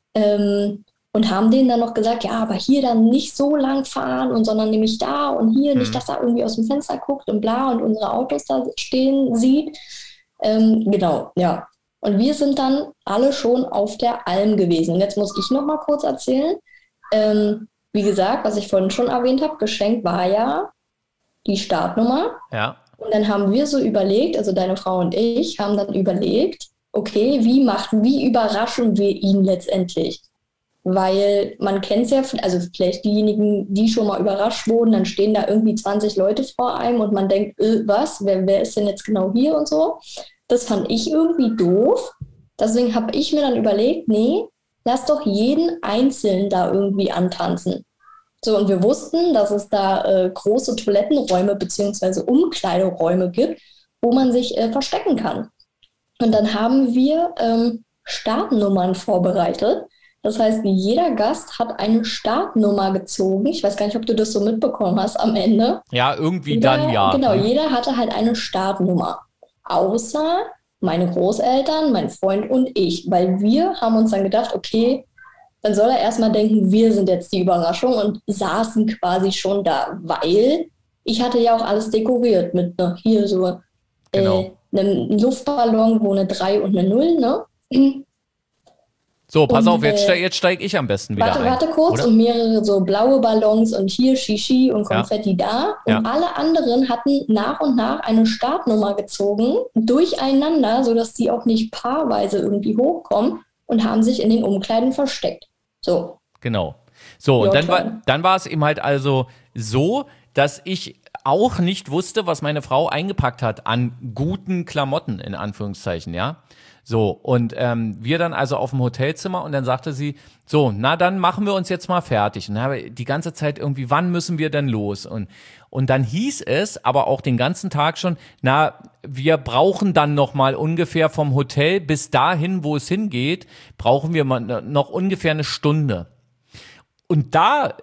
und haben denen dann noch gesagt, ja, aber hier dann nicht so lang fahren und sondern nämlich da und hier, nicht, dass er irgendwie aus dem Fenster guckt und bla und unsere Autos da stehen sieht. Genau, ja. Und wir sind dann alle schon auf der Alm gewesen. Und jetzt muss ich noch mal kurz erzählen. Wie gesagt, was ich vorhin schon erwähnt habe, geschenkt war ja die Startnummer. Ja. Und dann haben wir so überlegt, also deine Frau und ich haben dann überlegt, okay, wie überraschen wir ihn letztendlich? Weil man kennt es ja, also vielleicht diejenigen, die schon mal überrascht wurden, dann stehen da irgendwie 20 Leute vor einem und man denkt, was, wer ist denn jetzt genau hier und so. Das fand ich irgendwie doof. Deswegen habe ich mir dann überlegt, nee, lass doch jeden Einzelnen da irgendwie antanzen. So, und wir wussten, dass es da große Toilettenräume bzw. Umkleideräume gibt, wo man sich verstecken kann. Und dann haben wir Startnummern vorbereitet. Das heißt, jeder Gast hat eine Startnummer gezogen. Ich weiß gar nicht, ob du das so mitbekommen hast am Ende. Ja, irgendwie dann ja. Genau, jeder hatte halt eine Startnummer. Außer meine Großeltern, mein Freund und ich. Weil wir haben uns dann gedacht, okay, dann soll er erstmal denken, wir sind jetzt die Überraschung und saßen quasi schon da. Weil ich hatte ja auch alles dekoriert mit hier so Genau. einem Luftballon, wo eine 3 und eine 0, ne? So, pass Und, auf, jetzt steige ich am besten wieder ein. Warte kurz, oder? und mehrere so blaue Ballons und hier Shishi und Konfetti da. Und Ja. alle anderen hatten nach und nach eine Startnummer gezogen, durcheinander, sodass die auch nicht paarweise irgendwie hochkommen und haben sich in den Umkleiden versteckt. So. Genau. So, und Your dann war es eben halt also so, dass ich auch nicht wusste, was meine Frau eingepackt hat an guten Klamotten, in Anführungszeichen, ja. So, und wir dann also auf dem Hotelzimmer und dann sagte sie, so, na dann machen wir uns jetzt mal fertig. Und dann habe ich die ganze Zeit irgendwie, wann müssen wir denn los? Und dann hieß es, aber auch den ganzen Tag schon, na, wir brauchen dann noch mal ungefähr vom Hotel bis dahin, wo es hingeht, brauchen wir mal noch ungefähr eine Stunde. Und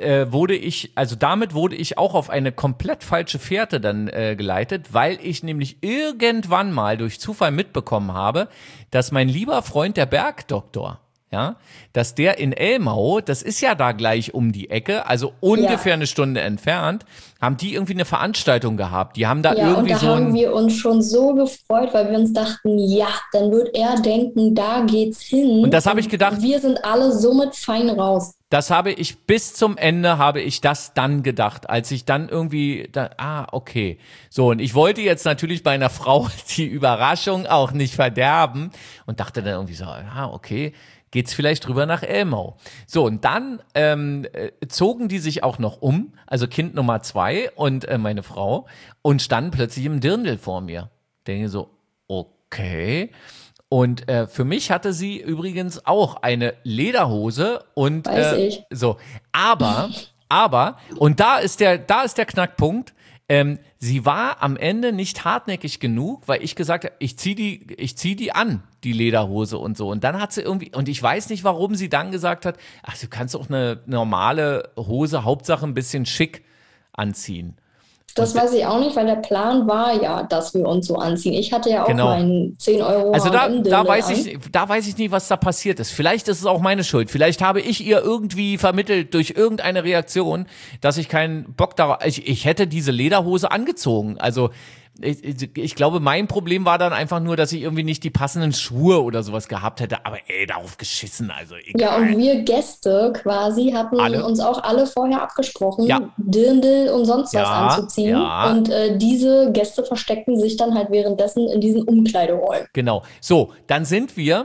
damit wurde ich auch auf eine komplett falsche Fährte dann geleitet, weil ich nämlich irgendwann mal durch Zufall mitbekommen habe, dass mein lieber Freund, der Bergdoktor, ja, dass der in Elmau, das ist ja da gleich um die Ecke, also ungefähr eine Stunde entfernt, haben die irgendwie eine Veranstaltung gehabt. Die haben da Ja, und irgendwie da so haben wir uns schon so gefreut, weil wir uns dachten, ja, dann wird er denken, da geht's hin. Und das habe ich gedacht. Wir sind alle somit fein raus. Das habe ich bis zum Ende habe ich das dann gedacht, als ich dann irgendwie, okay. So, und ich wollte jetzt natürlich bei einer Frau die Überraschung auch nicht verderben und dachte dann irgendwie so, okay, geht's vielleicht rüber nach Elmau. So, und dann zogen die sich auch noch um, also Kind Nummer 2 und meine Frau, und standen plötzlich im Dirndl vor mir. Denke so, okay. Und für mich hatte sie übrigens auch eine Lederhose und Weiß ich. so. Aber, und da ist der Knackpunkt. Sie war am Ende nicht hartnäckig genug, weil ich gesagt habe, ich zieh die an, die Lederhose und so. Und dann hat sie irgendwie, und ich weiß nicht, warum sie dann gesagt hat, ach, du kannst auch eine normale Hose, Hauptsache ein bisschen schick anziehen. Das weiß ich auch nicht, weil der Plan war ja, dass wir uns so anziehen. Ich hatte ja auch meinen 10 Euro Also da weiß an. ich nicht, was da passiert ist. Vielleicht ist es auch meine Schuld. Vielleicht habe ich ihr irgendwie vermittelt durch irgendeine Reaktion, dass ich keinen Bock darauf, ich hätte diese Lederhose angezogen. Also ich glaube, mein Problem war dann einfach nur, dass ich irgendwie nicht die passenden Schuhe oder sowas gehabt hätte. Aber darauf geschissen, also egal. Ja, und wir Gäste quasi hatten uns auch alle vorher abgesprochen, Dirndl und sonst was anzuziehen. Ja. Und diese Gäste versteckten sich dann halt währenddessen in diesen Umkleideräumen. Genau. So, dann sind wir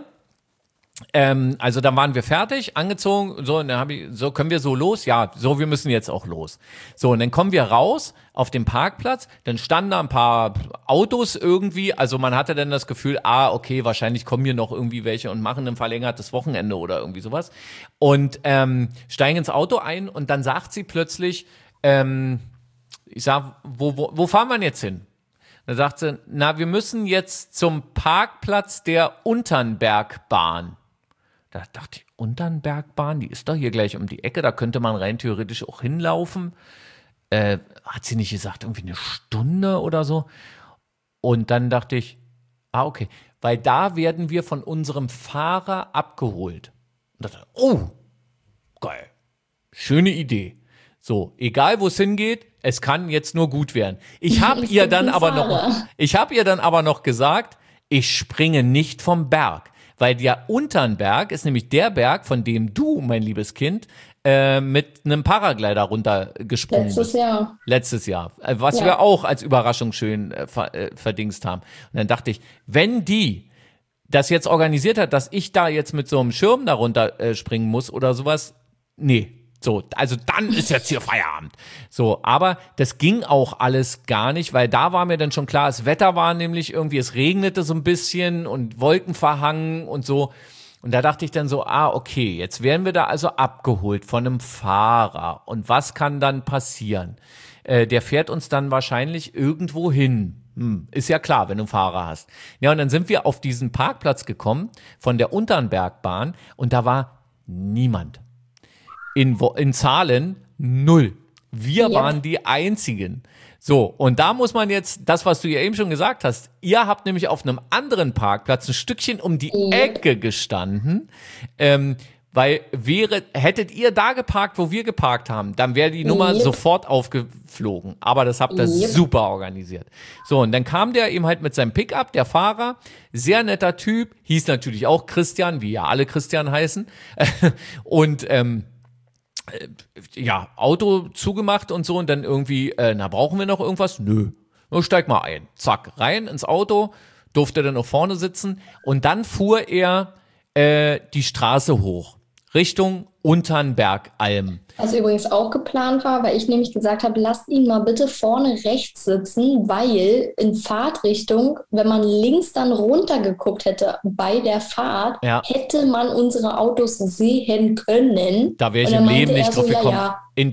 also dann waren wir fertig, angezogen, so, und dann so, können wir so los? Ja, so, wir müssen jetzt auch los. So, und dann kommen wir raus auf dem Parkplatz, dann standen da ein paar Autos irgendwie, also man hatte dann das Gefühl, okay, wahrscheinlich kommen hier noch irgendwie welche und machen ein verlängertes Wochenende oder irgendwie sowas. Und steigen ins Auto ein und dann sagt sie plötzlich, ich sag, wo fahren wir jetzt hin? Da sagt sie, wir müssen jetzt zum Parkplatz der Unternbergbahn. Da dachte ich, Unternbergbahn, die ist doch hier gleich um die Ecke, da könnte man rein theoretisch auch hinlaufen. Hat sie nicht gesagt, irgendwie eine Stunde oder so? Und dann dachte ich, okay, weil da werden wir von unserem Fahrer abgeholt. Und dachte, oh, geil, schöne Idee. So, egal wo es hingeht, es kann jetzt nur gut werden. Ich habe ihr dann aber noch gesagt, ich springe nicht vom Berg, weil der Unternberg ist nämlich der Berg, von dem du, mein liebes Kind, mit einem Paraglider runtergesprungen bist. Letztes Jahr. Was wir auch als Überraschung schön verdingst haben. Und dann dachte ich, wenn die das jetzt organisiert hat, dass ich da jetzt mit so einem Schirm da runter springen muss oder sowas, nee. So, also dann ist jetzt hier Feierabend. So, aber das ging auch alles gar nicht, weil da war mir dann schon klar, das Wetter war nämlich irgendwie, es regnete so ein bisschen und Wolken verhangen und so. Und da dachte ich dann so, okay, jetzt werden wir da also abgeholt von einem Fahrer. Und was kann dann passieren? Der fährt uns dann wahrscheinlich irgendwo hin. Ist ja klar, wenn du einen Fahrer hast. Ja, und dann sind wir auf diesen Parkplatz gekommen von der Unternbergbahn und da war niemand. In Zahlen 0. Wir waren die Einzigen. So, und da muss man jetzt, das, was du ja eben schon gesagt hast, ihr habt nämlich auf einem anderen Parkplatz ein Stückchen um die Ecke gestanden, weil hättet ihr da geparkt, wo wir geparkt haben, dann wäre die Nummer sofort aufgeflogen. Aber das habt ihr super organisiert. So, und dann kam der eben halt mit seinem Pickup, der Fahrer, sehr netter Typ, hieß natürlich auch Christian, wie ja alle Christian heißen, und Auto zugemacht und so und dann irgendwie, brauchen wir noch irgendwas? Nö. Nur steig mal ein. Zack, rein ins Auto, durfte dann noch vorne sitzen und dann fuhr er die Straße hoch, Richtung Unternbergalm. Was übrigens auch geplant war, weil ich nämlich gesagt habe, lasst ihn mal bitte vorne rechts sitzen, weil in Fahrtrichtung, wenn man links dann runtergeguckt hätte bei der Fahrt, hätte man unsere Autos sehen können. Da wäre ich im Leben nicht drauf gekommen. In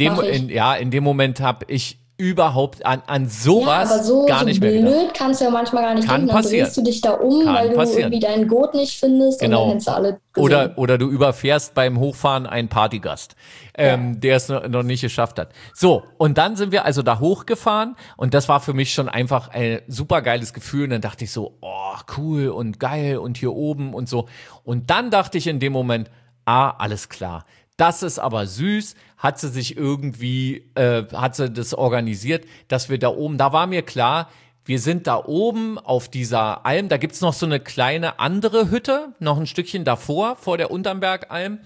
dem Moment habe ich überhaupt an sowas aber so nicht mehr gedacht. Blöd kannst du ja manchmal gar nicht denken, dann passieren. drehst du dich da um, weil du irgendwie deinen Gurt nicht findest und dann hättest du alle gesehen. Oder du überfährst beim Hochfahren einen Partygast, der es noch nicht geschafft hat. So, und dann sind wir also da hochgefahren und das war für mich schon einfach ein super geiles Gefühl und dann dachte ich so, cool und geil und hier oben und so. Und dann dachte ich in dem Moment, alles klar. Das ist aber süß, hat sie sich irgendwie, hat sie das organisiert, dass wir da oben, da war mir klar, wir sind da oben auf dieser Alm, da gibt's noch so eine kleine andere Hütte, noch ein Stückchen davor, vor der Unternbergalm.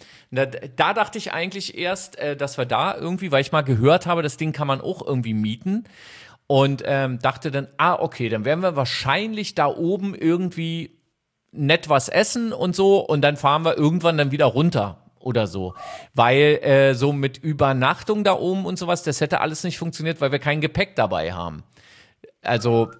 Da dachte ich eigentlich erst, dass wir da irgendwie, weil ich mal gehört habe, das Ding kann man auch irgendwie mieten. Und dachte dann, okay, dann werden wir wahrscheinlich da oben irgendwie nett was essen und so und dann fahren wir irgendwann dann wieder runter. Oder so, weil so mit Übernachtung da oben und sowas, das hätte alles nicht funktioniert, weil wir kein Gepäck dabei haben. Also,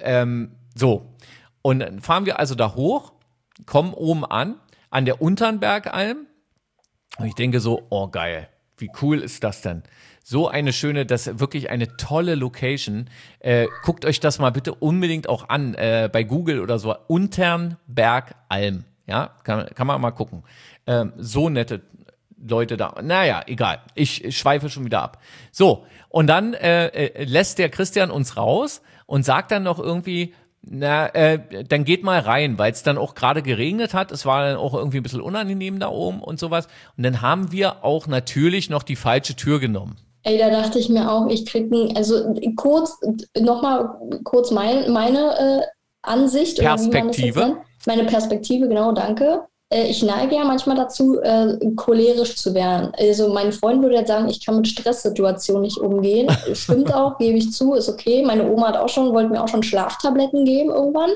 so. Und dann fahren wir also da hoch, kommen oben an der Unternbergalm und ich denke so, geil, wie cool ist das denn? So eine schöne, das ist wirklich eine tolle Location. Guckt euch das mal bitte unbedingt auch an, bei Google oder so, Unternbergalm, ja, kann man mal gucken. So nette Leute da. Naja, egal. Ich schweife schon wieder ab. So, und dann lässt der Christian uns raus und sagt dann noch irgendwie, dann geht mal rein, weil es dann auch gerade geregnet hat. Es war dann auch irgendwie ein bisschen unangenehm da oben und sowas. Und dann haben wir auch natürlich noch die falsche Tür genommen. Da dachte ich mir auch, ich kriege kurz meine Ansicht. Perspektive. Meine Perspektive, genau, danke. Ich neige ja manchmal dazu, cholerisch zu werden. Also mein Freund würde jetzt sagen, ich kann mit Stresssituationen nicht umgehen. Stimmt auch, gebe ich zu, ist okay. Meine Oma wollte mir auch schon Schlaftabletten geben irgendwann.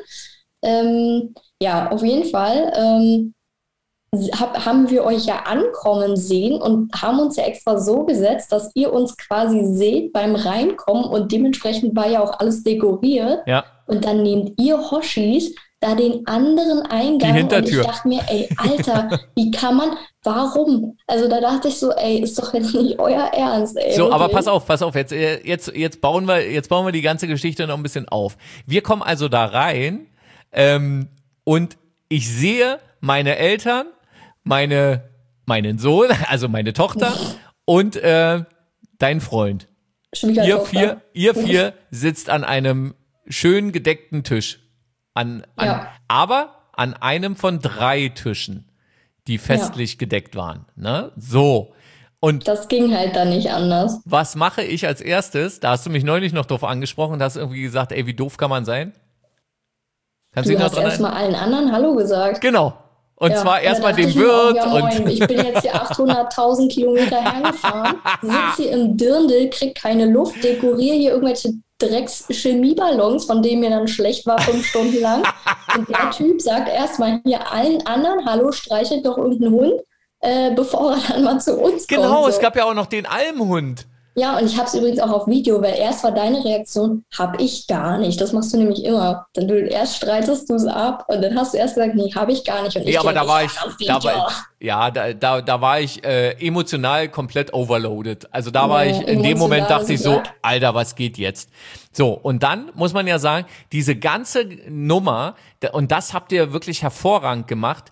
Auf jeden Fall haben wir euch ja ankommen sehen und haben uns ja extra so gesetzt, dass ihr uns quasi seht beim Reinkommen und dementsprechend war ja auch alles dekoriert. Ja. Und dann nehmt ihr Hoshis da den anderen Eingang. Die Hintertür. Und ich dachte mir, Alter, wie kann man, warum? Also da dachte ich so, ist doch jetzt nicht euer Ernst, ey. So, wirklich? Aber pass auf, jetzt bauen wir die ganze Geschichte noch ein bisschen auf. Wir kommen also da rein und ich sehe meine Eltern meinen Sohn, also meine Tochter und dein Freund. Ihr vier sitzt an einem schön gedeckten Tisch. Aber an einem von 3 Tischen, die festlich gedeckt waren. Ne? So. Und das ging halt dann nicht anders. was mache ich als erstes? Da hast du mich neulich noch drauf angesprochen und hast irgendwie gesagt, ey, wie doof kann man sein? Kannst du dich noch dran erinnern? Du hast erstmal allen anderen Hallo gesagt. Genau. Und zwar erstmal dem Wirt. Ich bin jetzt hier 800.000 Kilometer hergefahren, sitze hier im Dirndl, krieg keine Luft, dekoriere hier irgendwelche Drecks-Chemieballons, von denen mir dann schlecht war 5 Stunden lang. Und der Typ sagt erstmal hier allen anderen Hallo, streichelt doch irgendeinen Hund, bevor er dann mal zu uns kommt. Genau, es gab ja auch noch den Almhund. Ja, und ich habe es übrigens auch auf Video, weil erst war deine Reaktion, habe ich gar nicht. Das machst du nämlich immer. Dann erst streitest du es ab und dann hast du erst gesagt, nee, habe ich gar nicht. Und nee, aber da war ich emotional komplett overloaded. Also da war ich, in dem Moment dachte ich so, Alter, was geht jetzt? So, und dann muss man ja sagen, diese ganze Nummer, und das habt ihr wirklich hervorragend gemacht,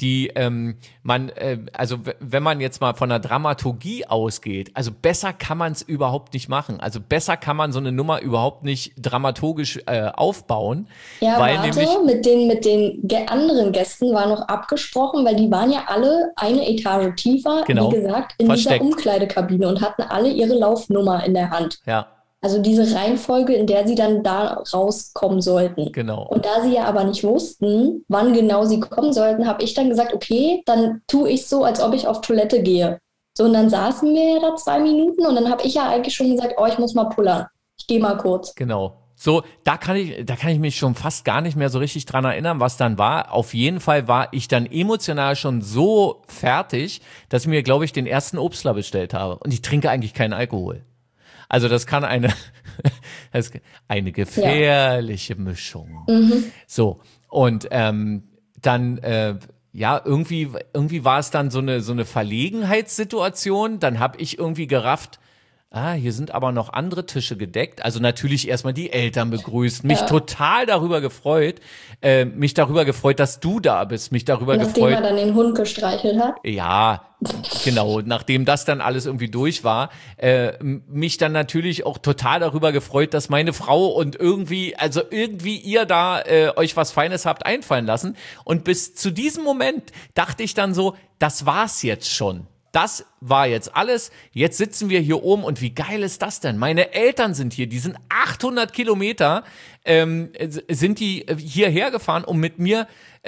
also wenn man jetzt mal von der Dramaturgie ausgeht, also besser kann man es überhaupt nicht machen. Also besser kann man so eine Nummer überhaupt nicht dramaturgisch aufbauen. Ja, weil mit den anderen Gästen war noch abgesprochen, weil die waren ja alle eine Etage tiefer, genau, wie gesagt, in dieser Umkleidekabine und hatten alle ihre Laufnummer in der Hand. Ja. Also diese Reihenfolge, in der sie dann da rauskommen sollten. Genau. Und da sie ja aber nicht wussten, wann genau sie kommen sollten, habe ich dann gesagt, okay, dann tue ich so, als ob ich auf Toilette gehe. So, und dann saßen wir ja da 2 Minuten und dann habe ich ja eigentlich schon gesagt, ich muss mal pullern. Ich gehe mal kurz. Genau. So, da kann ich mich schon fast gar nicht mehr so richtig dran erinnern, was dann war. Auf jeden Fall war ich dann emotional schon so fertig, dass ich mir, glaube ich, den ersten Obstler bestellt habe. Und ich trinke eigentlich keinen Alkohol. Also das kann eine gefährliche Mischung. Mhm. So, und dann irgendwie war es dann so eine Verlegenheitssituation. Dann habe ich irgendwie gerafft, hier sind aber noch andere Tische gedeckt. Also natürlich erstmal die Eltern begrüßt. Mich total darüber gefreut. Dass du da bist. Nachdem er dann den Hund gestreichelt hat. Ja, genau. Nachdem das dann alles irgendwie durch war. Mich dann natürlich auch total darüber gefreut, dass meine Frau und irgendwie ihr da euch was Feines habt einfallen lassen. Und bis zu diesem Moment dachte ich dann so, das war's jetzt schon. Das war jetzt alles. Jetzt sitzen wir hier oben und wie geil ist das denn? Meine Eltern sind hier, die sind 800 Kilometer, sind die hierher gefahren, um mit mir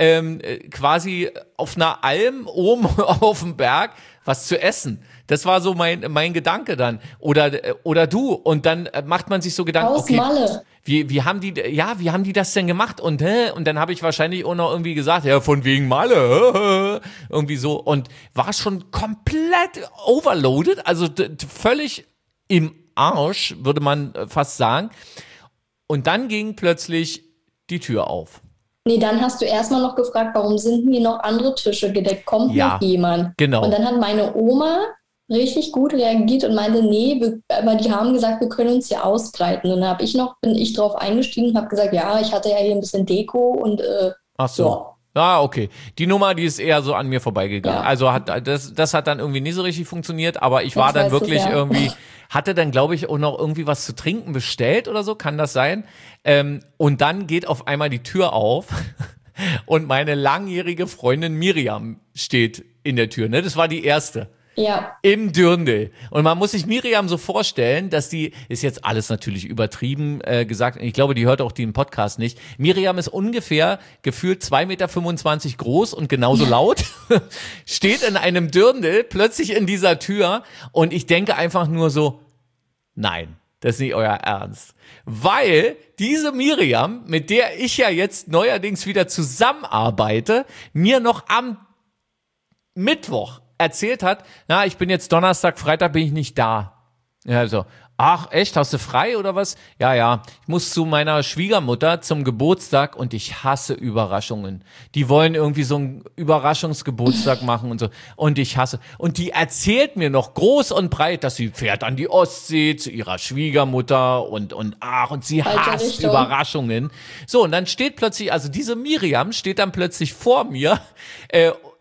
quasi auf einer Alm oben auf dem Berg was zu essen. Das war so mein Gedanke dann. Oder du. Und dann macht man sich so Gedanken, aus Malle. Wie haben die das denn gemacht? Und dann habe ich wahrscheinlich auch noch irgendwie gesagt, ja, von wegen Malle, irgendwie so. Und war schon komplett overloaded, also völlig im Arsch, würde man fast sagen. Und dann ging plötzlich die Tür auf. Nee, dann hast du erstmal noch gefragt, warum sind hier noch andere Tische gedeckt? Kommt noch jemand? Genau. Und dann hat meine Oma richtig gut reagiert und meinte, nee, aber die haben gesagt, wir können uns hier ausbreiten. Und dann bin ich drauf eingestiegen und habe gesagt, ja, ich hatte ja hier ein bisschen Deko und ach so. Ja. Ah, okay. Die Nummer, die ist eher so an mir vorbeigegangen. Ja. Also das hat dann irgendwie nicht so richtig funktioniert, aber ich war dann wirklich irgendwie, hatte dann, glaube ich, auch noch irgendwie was zu trinken bestellt oder so, kann das sein? Und dann geht auf einmal die Tür auf und meine langjährige Freundin Miriam steht in der Tür, ne? Das war die erste. Ja. Im Dirndl. Und man muss sich Miriam so vorstellen, dass die, ist jetzt alles natürlich übertrieben gesagt, ich glaube, die hört auch den Podcast nicht. Miriam ist ungefähr gefühlt 2,25 Meter groß und genauso laut, steht in einem Dirndl plötzlich in dieser Tür und ich denke einfach nur so, nein, das ist nicht euer Ernst. Weil diese Miriam, mit der ich ja jetzt neuerdings wieder zusammenarbeite, mir noch am Mittwoch erzählt hat, ich bin jetzt Donnerstag, Freitag bin ich nicht da. Ja, so, ach echt, hast du frei oder was? Ja, ich muss zu meiner Schwiegermutter zum Geburtstag und ich hasse Überraschungen. Die wollen irgendwie so einen Überraschungsgeburtstag machen und so und ich hasse. Und die erzählt mir noch groß und breit, dass sie fährt an die Ostsee zu ihrer Schwiegermutter und sie hasst Überraschungen. So, und dann steht plötzlich, also diese Miriam steht dann plötzlich vor mir,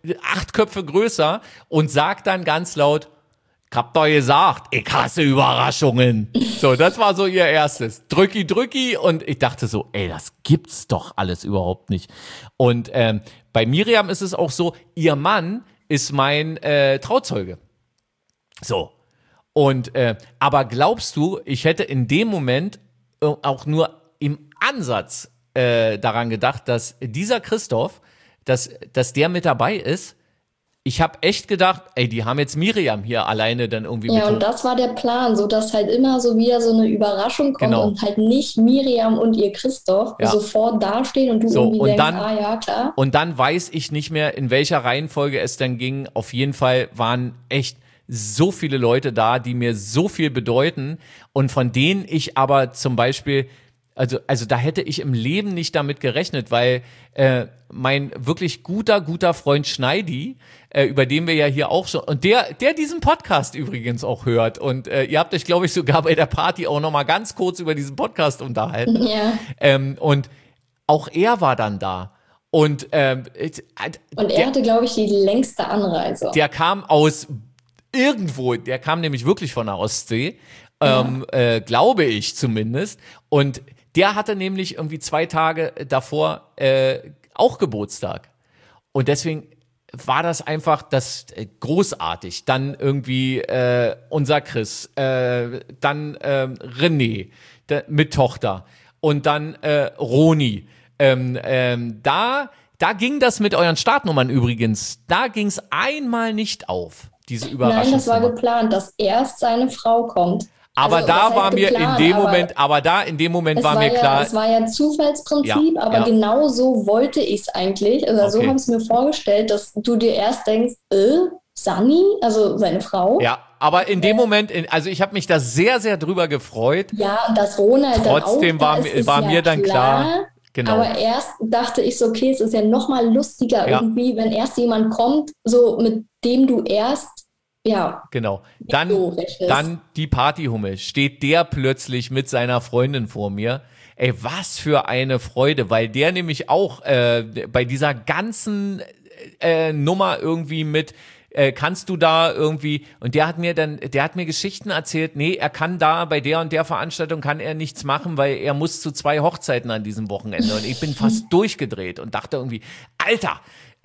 8 Köpfe größer und sagt dann ganz laut, ich hab doch gesagt, ich hasse Überraschungen. So, das war so ihr erstes. Drücki. Und ich dachte so, ey, das gibt's doch alles überhaupt nicht. Und bei Miriam ist es auch so, ihr Mann ist mein Trauzeuge. So. Und aber glaubst du, ich hätte in dem Moment auch nur im Ansatz daran gedacht, dass dieser Christoph, dass der mit dabei ist? Ich habe echt gedacht, ey, die haben jetzt Miriam hier alleine dann irgendwie mit. Ja, und das war der Plan, so dass halt immer so wieder so eine Überraschung kommt Genau. und halt nicht Miriam und ihr Christoph sofort dastehen und du So, irgendwie und denkst, dann, ja, klar. Und dann weiß ich nicht mehr, in welcher Reihenfolge es dann ging. Auf jeden Fall waren echt so viele Leute da, die mir so viel bedeuten und von denen ich aber zum Beispiel, also da hätte ich im Leben nicht damit gerechnet, weil mein wirklich guter Freund Schneidi, über den wir ja hier auch schon, und der diesen Podcast übrigens auch hört und ihr habt euch, glaube ich, sogar bei der Party auch nochmal ganz kurz über diesen Podcast unterhalten. Ja. Und auch er war dann da. Und er hatte, glaube ich, die längste Anreise. Der kam aus irgendwo, der kam nämlich wirklich von der Ostsee, glaube ich zumindest. Und der hatte nämlich irgendwie 2 Tage davor auch Geburtstag. Und deswegen war das einfach großartig. Dann irgendwie unser Chris, dann René mit Tochter und dann Roni. Da ging das mit euren Startnummern übrigens. Da ging es einmal nicht auf, diese Überraschung. Nein, das war geplant, dass erst seine Frau kommt. Aber also, da war mir geplant, in dem Moment war mir klar. Es war ja Zufallsprinzip, aber genau so wollte ich es eigentlich. Also so habe ich es mir vorgestellt, dass du dir erst denkst, Sani, also seine Frau. Ja, aber in dem Moment, also ich habe mich da sehr, sehr drüber gefreut. Ja, und dass Ronald trotzdem dann auch war mir dann klar. Genau. Aber erst dachte ich so, okay, es ist ja noch mal lustiger irgendwie, wenn erst jemand kommt, so mit dem du erst genau. Dann die Partyhummel. Steht der plötzlich mit seiner Freundin vor mir. Ey, was für eine Freude, weil der nämlich auch bei dieser ganzen Nummer irgendwie mit kannst du da irgendwie, und der hat mir Geschichten erzählt, nee, er kann da bei der und der Veranstaltung kann er nichts machen, weil er muss zu 2 Hochzeiten an diesem Wochenende und ich bin fast durchgedreht und dachte irgendwie, Alter,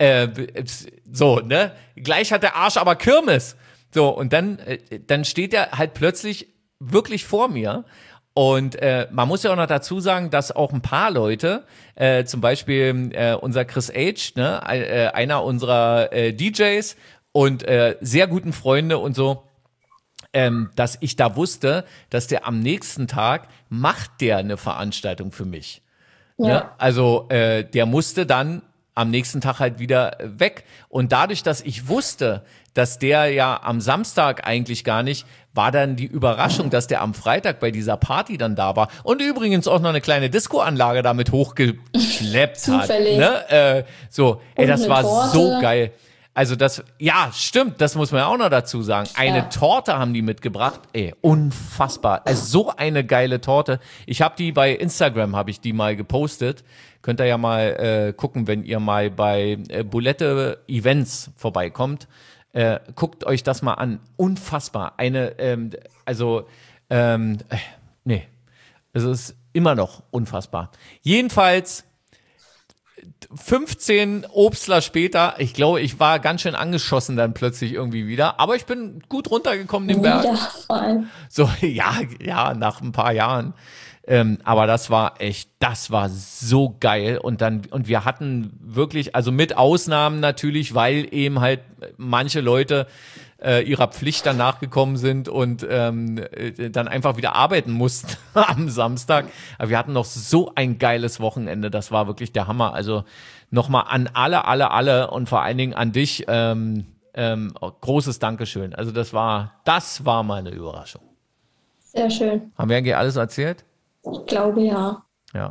so, ne, gleich hat der Arsch aber Kirmes. So, und dann steht er halt plötzlich wirklich vor mir. Und man muss ja auch noch dazu sagen, dass auch ein paar Leute, zum Beispiel unser Chris H., ne, einer unserer DJs und sehr guten Freunde und so, dass ich da wusste, dass der am nächsten Tag macht der eine Veranstaltung für mich. Ja. Ne? Also der musste dann am nächsten Tag halt wieder weg. Und dadurch, dass ich wusste, dass der ja am Samstag eigentlich gar nicht, war dann die Überraschung, dass der am Freitag bei dieser Party dann da war und übrigens auch noch eine kleine Discoanlage damit hochgeschleppt hat. Ne? Das war Torte. So geil. Also stimmt, das muss man ja auch noch dazu sagen. Eine Torte haben die mitgebracht, unfassbar. Also so eine geile Torte. Ich habe die bei Instagram, mal gepostet. Könnt ihr ja mal gucken, wenn ihr mal bei Bulette Events vorbeikommt. Guckt euch das mal an. Unfassbar. Es ist immer noch unfassbar. Jedenfalls 15 Obstler später, ich glaube, ich war ganz schön angeschossen dann plötzlich irgendwie wieder, aber ich bin gut runtergekommen den Berg. So, nach ein paar Jahren. Aber das war so geil und wir hatten wirklich, also mit Ausnahmen natürlich, weil eben halt manche Leute ihrer Pflicht dann nachgekommen sind und dann einfach wieder arbeiten mussten am Samstag. Aber wir hatten noch so ein geiles Wochenende, das war wirklich der Hammer. Also nochmal an alle und vor allen Dingen an dich großes Dankeschön. Also das war mal eine Überraschung. Sehr schön. Haben wir eigentlich alles erzählt? Ich glaube, ja. Ja.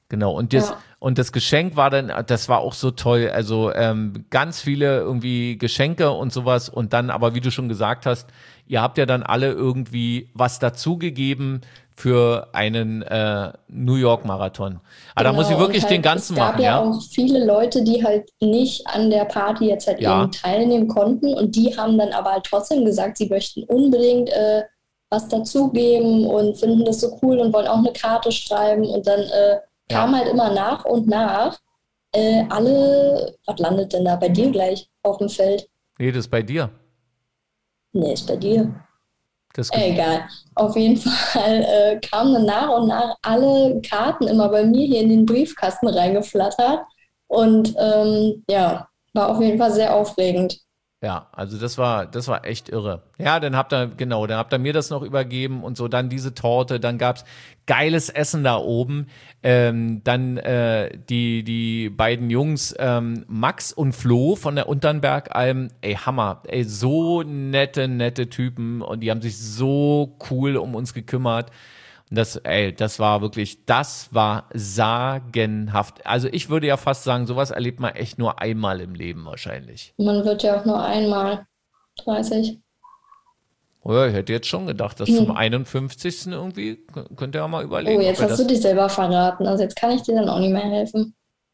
Genau, und Ja. das Geschenk war dann, das war auch so toll, also ganz viele irgendwie Geschenke und sowas und dann, aber wie du schon gesagt hast, ihr habt ja dann alle irgendwie was dazugegeben für einen New York Marathon. Aber da muss ich Genau, und wirklich den halt, ganzen es gab machen, ja ja? auch viele Leute, die halt nicht an der Party jetzt halt Ja. eben teilnehmen konnten und die haben dann aber halt trotzdem gesagt, sie möchten unbedingt was dazugeben und finden das so cool und wollen auch eine Karte schreiben und dann kam Ja. halt immer nach und nach alle, was landet denn da bei dir gleich auf dem Feld? Nee, das ist bei dir. Nee, ist bei dir. Das, Egal. Auf jeden Fall kamen dann nach und nach alle Karten immer bei mir hier in den Briefkasten reingeflattert. Und ja, war auf jeden Fall sehr aufregend. Ja, also das war echt irre. Ja, dann habt ihr mir das noch übergeben und so, dann diese Torte, dann gab's geiles Essen da oben. Dann die beiden Jungs, Max und Flo von der Unternbergalm, ey, Hammer, ey, so nette Typen und die haben sich so cool um uns gekümmert. Und das war sagenhaft. Also ich würde ja fast sagen, sowas erlebt man echt nur einmal im Leben wahrscheinlich. Man wird ja auch nur einmal 30. Oh ja, ich hätte jetzt schon gedacht, dass zum 51. irgendwie, könnt ihr ja mal Oh, überlegen, ob jetzt wir hast du das. dich selber verraten. Also jetzt kann ich dir dann auch nicht mehr helfen.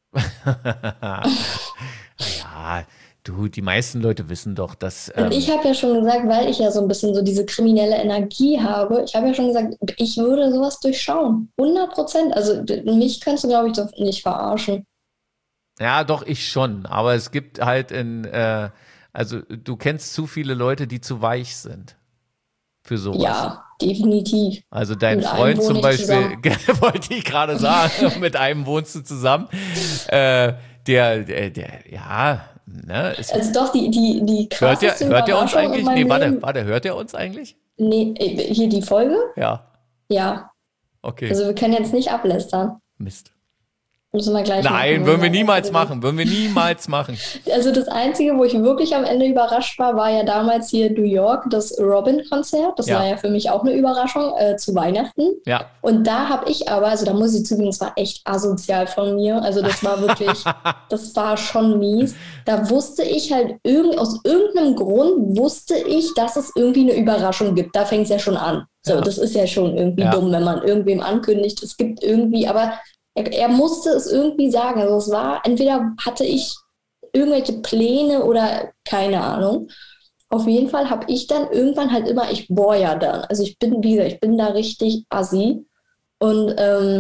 Ja, du, die meisten Leute wissen doch, dass. Und ich habe ja schon gesagt, weil ich ja so ein bisschen so diese kriminelle Energie habe, ich habe ja schon gesagt, ich würde sowas durchschauen. 100%. Also mich kannst du, glaube ich, doch nicht verarschen. Ja, doch, ich schon. Aber es gibt halt also du kennst zu viele Leute, die zu weich sind für sowas. Ja, definitiv. Also dein Mit einem Freund wohne zum ich Beispiel, zusammen. wollte ich gerade sagen, mit einem wohnst du zusammen. Ja, ne, Also doch, die krasseste hört der uns Überraschung in eigentlich? Nee, meinem Leben. warte, hört er uns eigentlich? Nee, hier die Folge? Ja, Ja. okay. Also wir können jetzt nicht ablästern. Mist. Müssen wir gleich machen, Nein, wenn würden wir wir niemals reden. machen, würden wir niemals machen. Also das Einzige, wo ich wirklich am Ende überrascht war, war ja damals hier New York, das Robin-Konzert. Das war Ja, ja für mich auch eine Überraschung zu Weihnachten. ja. Und da habe ich aber, also da muss ich zugeben, das war echt asozial von mir. Also das war wirklich, das war schon mies. Da wusste ich halt, aus irgendeinem Grund wusste ich, dass es irgendwie eine Überraschung gibt. Da fängt es ja schon an. So, Ja, das ist ja schon irgendwie ja. dumm, wenn man irgendwem ankündigt, es gibt irgendwie, aber er musste es irgendwie sagen. Also es war, entweder hatte ich irgendwelche Pläne oder keine Ahnung. Auf jeden Fall habe ich dann irgendwann halt immer, ich bohr ja dann. Also ich bin, wie gesagt, ich bin da richtig assi. Und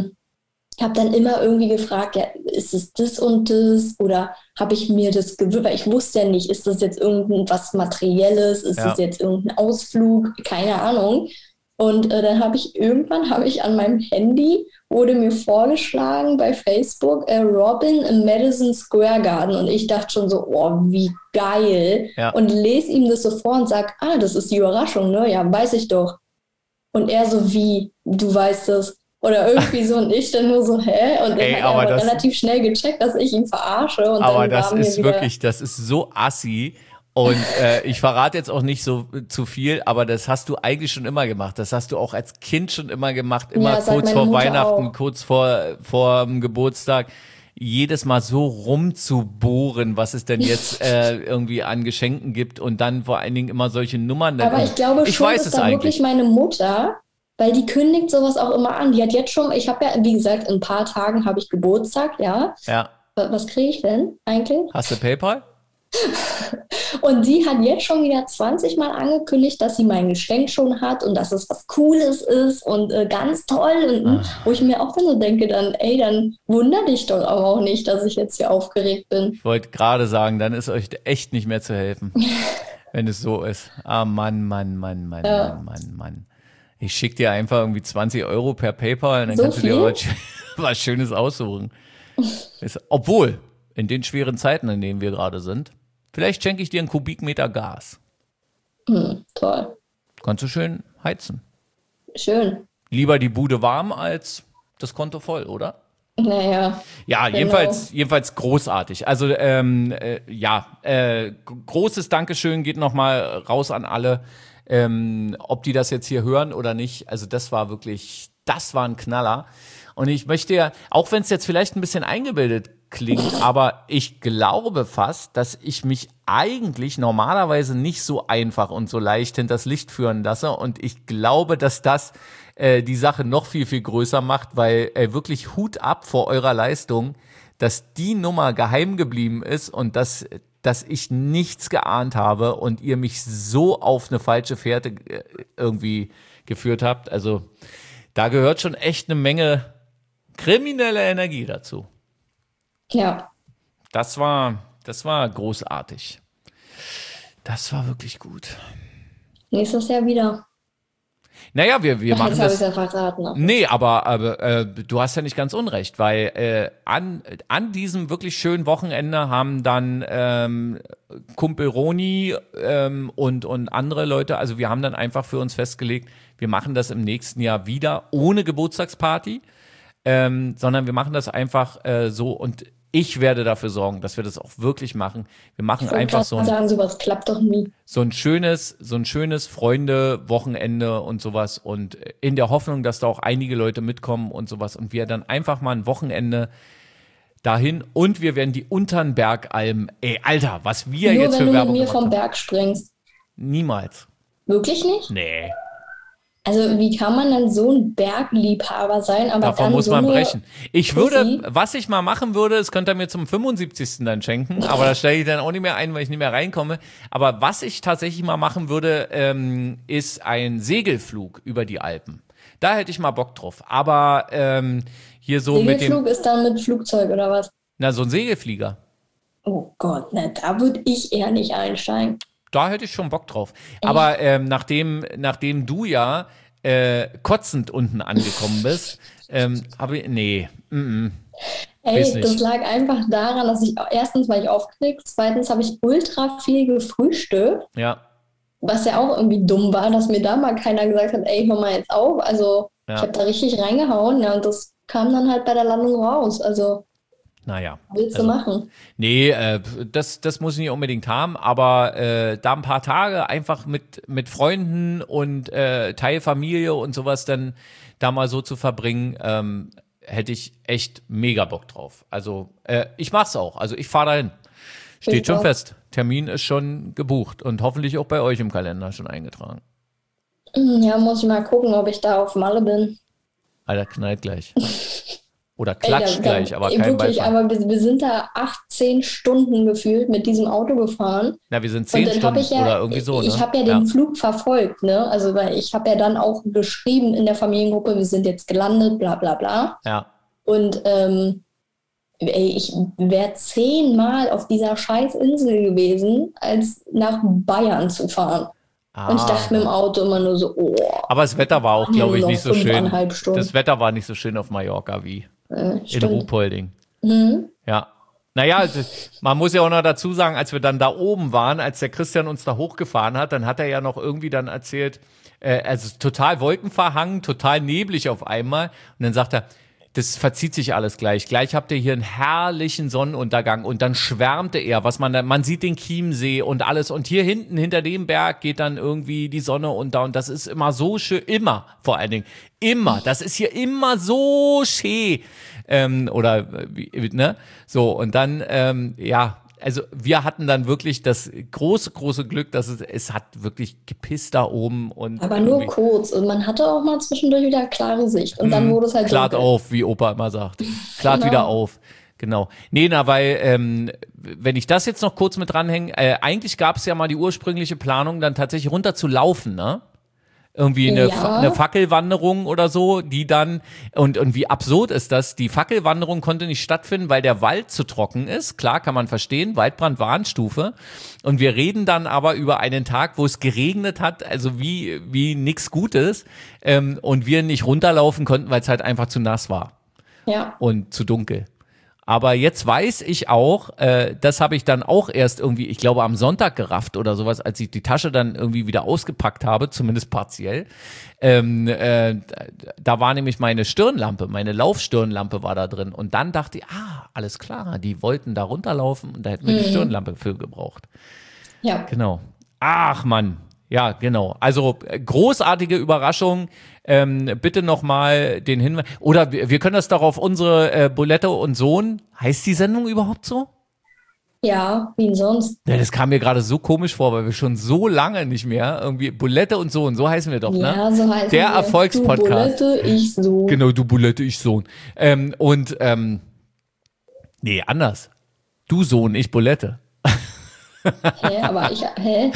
habe dann immer irgendwie gefragt, ja, ist es das und das? Oder habe ich mir das gewünscht? Weil ich wusste ja nicht, ist das jetzt irgendwas Materielles? Ist das Ja. jetzt irgendein Ausflug? Keine Ahnung. Und dann habe ich an meinem Handy, wurde mir vorgeschlagen bei Facebook, Robin im Madison Square Garden. Und ich dachte schon so, oh, wie geil. Ja. Und lese ihm das so vor und sag, ah, das ist die Überraschung, ne? Ja, weiß ich doch. Und er so, wie, du weißt es. Oder irgendwie so und ich dann nur so, hä? Und dann Ey, hat er aber aber das, relativ schnell gecheckt, dass ich ihn verarsche. Und aber dann das war mir ist wieder, wirklich, das ist so assi. Und ich verrate jetzt auch nicht so zu viel, aber das hast du eigentlich schon immer gemacht. Das hast du auch als Kind schon immer gemacht, immer ja, sagt kurz meine vor Mutter Weihnachten, auch. kurz vor dem Geburtstag. Jedes Mal so rumzubohren, was es denn jetzt irgendwie an Geschenken gibt und dann vor allen Dingen immer solche Nummern. Aber ich glaube, Ich schon weiß ist es da wirklich eigentlich. meine Mutter, weil die kündigt sowas auch immer an. Die hat jetzt schon, ich habe ja, wie gesagt, in ein paar Tagen habe ich Geburtstag, ja. Ja. Was kriege ich denn eigentlich? Hast du PayPal? Und die hat jetzt schon wieder 20 Mal angekündigt, dass sie mein Geschenk schon hat und dass es was Cooles ist und ganz toll. Und wo ich mir auch dann so denke, dann, ey, dann wundert dich doch aber auch nicht, dass ich jetzt hier aufgeregt bin. Ich wollte gerade sagen, dann ist euch echt nicht mehr zu helfen, wenn es so ist. Ah, Ja. Mann. Ich schicke dir einfach irgendwie 20 € per PayPal und dann So kannst du dir viel? was Schönes aussuchen. Obwohl, in den schweren Zeiten, in denen wir gerade sind, vielleicht schenke ich dir einen Kubikmeter Gas. Toll. Kannst du schön heizen. Schön. Lieber die Bude warm als das Konto voll, oder? Naja, Ja, genau. jedenfalls großartig. Also großes Dankeschön geht nochmal raus an alle, ob die das jetzt hier hören oder nicht. Also das war ein Knaller. Und ich möchte ja, auch wenn es jetzt vielleicht ein bisschen eingebildet klingt, aber ich glaube fast, dass ich mich eigentlich normalerweise nicht so einfach und so leicht hinters Licht führen lasse. Und ich glaube, dass das die Sache noch viel, viel größer macht, weil wirklich Hut ab vor eurer Leistung, dass die Nummer geheim geblieben ist und dass ich nichts geahnt habe und ihr mich so auf eine falsche Fährte irgendwie geführt habt. Also da gehört schon echt eine Menge kriminelle Energie dazu. Ja. Das war großartig. Das war wirklich gut. Nächstes Jahr wieder. Naja, wir machen Jetzt habe ich das. es ja verraten. Ne? Nee, aber du hast ja nicht ganz unrecht, weil an diesem wirklich schönen Wochenende haben dann Kumpel Roni und andere Leute, also wir haben dann einfach für uns festgelegt, wir machen das im nächsten Jahr wieder ohne Geburtstagsparty, sondern wir machen das einfach so und ich werde dafür sorgen, dass wir das auch wirklich machen. Wir machen einfach sowas klappt doch nie. so ein schönes Freunde-Wochenende und sowas und in der Hoffnung, dass da auch einige Leute mitkommen und sowas und wir dann einfach mal ein Wochenende dahin und wir werden die Unternbergalm, Alter, was wir Nur jetzt für wenn du Werbung mit mir gemacht vom haben. Berg springst. Niemals. Wirklich nicht? Nee, Also wie kann man dann so ein Bergliebhaber sein, aber davon dann muss so man eine brechen. Ich Pussy? würde, was ich mal machen würde, das könnt ihr mir zum 75. dann schenken, aber da stelle ich dann auch nicht mehr ein, weil ich nicht mehr reinkomme. Aber was ich tatsächlich mal machen würde, ist ein Segelflug über die Alpen. Da hätte ich mal Bock drauf. Aber hier so mit dem, Segelflug ist dann mit Flugzeug oder was? so ein Segelflieger. Oh Gott, ne, da würde ich eher nicht einsteigen. Da hätte ich schon Bock drauf. Aber nachdem du ja kotzend unten angekommen bist, habe ich, nee, weiß Ey, nicht. das lag einfach daran, dass erstens war ich aufgeregt, zweitens habe ich ultra viel gefrühstückt, Ja, was ja auch irgendwie dumm war, dass mir da mal keiner gesagt hat, ey, hör mal jetzt auf. Also Ja. ich habe da richtig reingehauen, ja, und das kam dann halt bei der Landung raus. Also naja. willst du machen? Nee, das muss ich nicht unbedingt haben, aber da ein paar Tage einfach mit Freunden und Teilfamilie und sowas dann da mal so zu verbringen, hätte ich echt mega Bock drauf. Also ich mach's auch, also ich fahre dahin. Steht Ich schon auch. fest. Termin ist schon gebucht und hoffentlich auch bei euch im Kalender schon eingetragen. Ja, muss ich mal gucken, ob ich da auf Malle bin. Alter, knallt gleich. Oder Ey, klatscht gleich, aber kein wirklich, Beifall. aber wir sind da 18 Stunden gefühlt mit diesem Auto gefahren. Na, wir sind Und 10 dann Stunden habe ich ja, oder irgendwie so, ne? ich habe ja den Flug verfolgt, ne? Also weil ich habe ja dann auch geschrieben in der Familiengruppe, wir sind jetzt gelandet, bla bla bla. Ja. Und ey, ich wäre 10-mal auf dieser scheiß Insel gewesen, als nach Bayern zu fahren. Und ich dachte mir im Auto immer nur so, oh, Aber das Wetter war auch, glaube ich, noch nicht so schön. 5,5 Stunden. Das Wetter war nicht so schön auf Mallorca wie in stimmt. Ruhpolding. Mhm. Ja. Naja, man muss ja auch noch dazu sagen, als wir dann da oben waren, als der Christian uns da hochgefahren hat, dann hat er ja noch irgendwie dann erzählt, also total wolkenverhangen, total neblig auf einmal. Und dann sagt er, das verzieht sich alles gleich. Gleich habt ihr hier einen herrlichen Sonnenuntergang und dann schwärmte er, man sieht den Chiemsee und alles und hier hinten, hinter dem Berg geht dann irgendwie die Sonne unter und das ist immer so schön, immer, vor allen Dingen, immer, das ist hier immer so schön, ne, so und dann, ja, also wir hatten dann wirklich das große Glück, dass es hat wirklich gepisst da oben und Aber nur kurz. Und man hatte auch mal zwischendurch wieder klare Sicht. Und dann wurde es halt klart dunkel. auf, wie Opa immer sagt. Klart Genau. wieder auf. Genau. Nee, weil, wenn ich das jetzt noch kurz mit dranhänge, eigentlich gab es ja mal die ursprüngliche Planung, dann tatsächlich runter zu laufen, ne? Irgendwie Ja. eine Fackelwanderung oder so, die dann, und wie absurd ist das, die Fackelwanderung konnte nicht stattfinden, weil der Wald zu trocken ist. Klar, kann man verstehen, Waldbrand Warnstufe. Und wir reden dann aber über einen Tag, wo es geregnet hat, also wie nix Gutes, und wir nicht runterlaufen konnten, weil es halt einfach zu nass war Ja. und zu dunkel. Aber jetzt weiß ich auch, das habe ich dann auch erst irgendwie, ich glaube am Sonntag gerafft oder sowas, als ich die Tasche dann irgendwie wieder ausgepackt habe, zumindest partiell. Da war nämlich meine Stirnlampe, meine Laufstirnlampe war da drin. Und dann dachte ich, alles klar, die wollten da runterlaufen und da hätten wir die Stirnlampe für gebraucht. Ja. Genau. Ach Mann, Ja, genau. Also großartige Überraschung. Bitte nochmal den Hinweis. Oder wir können das doch auf unsere Bulette und Sohn. Heißt die Sendung überhaupt so? Ja, wie denn sonst? Ja, das kam mir gerade so komisch vor, weil wir schon so lange nicht mehr irgendwie Bulette und Sohn, so heißen wir doch, ne? Ja, so heißt Der Erfolgspodcast. Du Bulette, ich Sohn. Genau, du Bulette, ich Sohn. Nee, anders. Du Sohn, ich Bulette. Hä?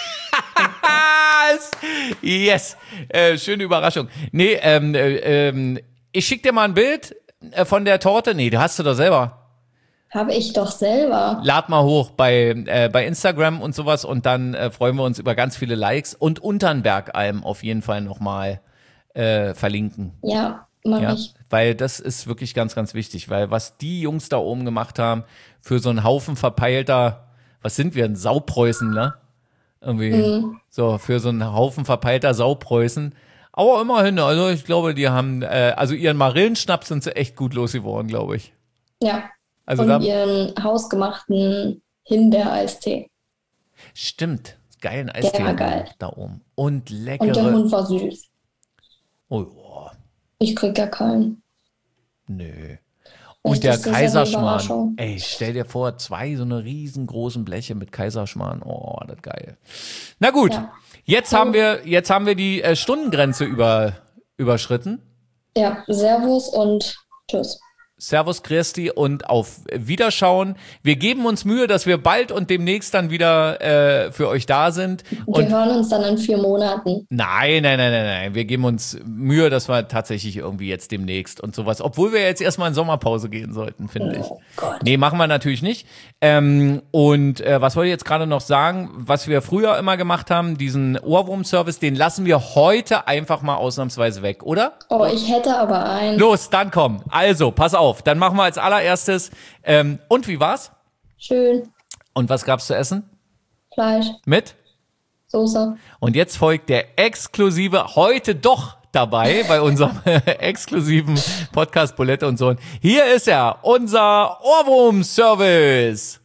Yes, schöne Überraschung. Nee, ich schick dir mal ein Bild von der Torte. Nee, die hast du doch selber. Habe ich doch selber. Lad mal hoch bei Instagram und sowas und dann freuen wir uns über ganz viele Likes und Unternbergalm auf jeden Fall nochmal verlinken. Ja, mach ich. Weil das ist wirklich ganz, ganz wichtig, weil was die Jungs da oben gemacht haben für so einen Haufen verpeilter, was sind wir, ein Saupreußen, ne? Irgendwie so für so einen Haufen verpeilter Saupreußen. Aber immerhin, also ich glaube, die haben, also ihren Marillenschnaps sind sie echt gut losgeworden, glaube ich. Ja. Also und ihren hausgemachten Himbeereistee. Stimmt, geilen Eistee der war geil. Da oben. Und leckere. Und der Hund war süß. Oh, ich krieg ja keinen. Nö. Und der Kaiserschmarrn. Ey, stell dir vor, 2 so eine riesengroßen Bleche mit Kaiserschmarrn. Oh, das geil. Na gut, jetzt haben wir die Stundengrenze überschritten. Ja, Servus und tschüss. Servus Christi und auf Wiederschauen. Wir geben uns Mühe, dass wir bald und demnächst dann wieder für euch da sind. Wir hören uns dann in 4 Monaten. Nein. Wir geben uns Mühe, dass wir tatsächlich irgendwie jetzt demnächst und sowas. Obwohl wir jetzt erstmal in Sommerpause gehen sollten, finde ich. Gott. Nee, machen wir natürlich nicht. Was wollte ich jetzt gerade noch sagen? Was wir früher immer gemacht haben, diesen Ohrwurm-Service, den lassen wir heute einfach mal ausnahmsweise weg, oder? Oh, ich hätte aber einen. Los, dann komm. Also, pass auf. Dann machen wir als allererstes. Und wie war's? Schön. Und was gab's zu essen? Fleisch. Mit? Soße. Und jetzt folgt der exklusive, heute doch dabei bei unserem exklusiven Podcast Bulette und Sohn. Hier ist er, unser Ohrwurm-Service.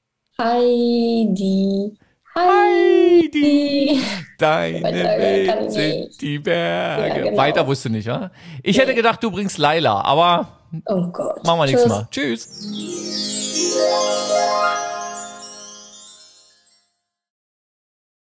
Heidi. Deine Welt sind die Berge. Ja, genau. Weiter wusste nicht, ja? Ich hätte gedacht, du bringst Laila, aber oh Gott. machen wir nächstes Mal. Tschüss. Tschüss.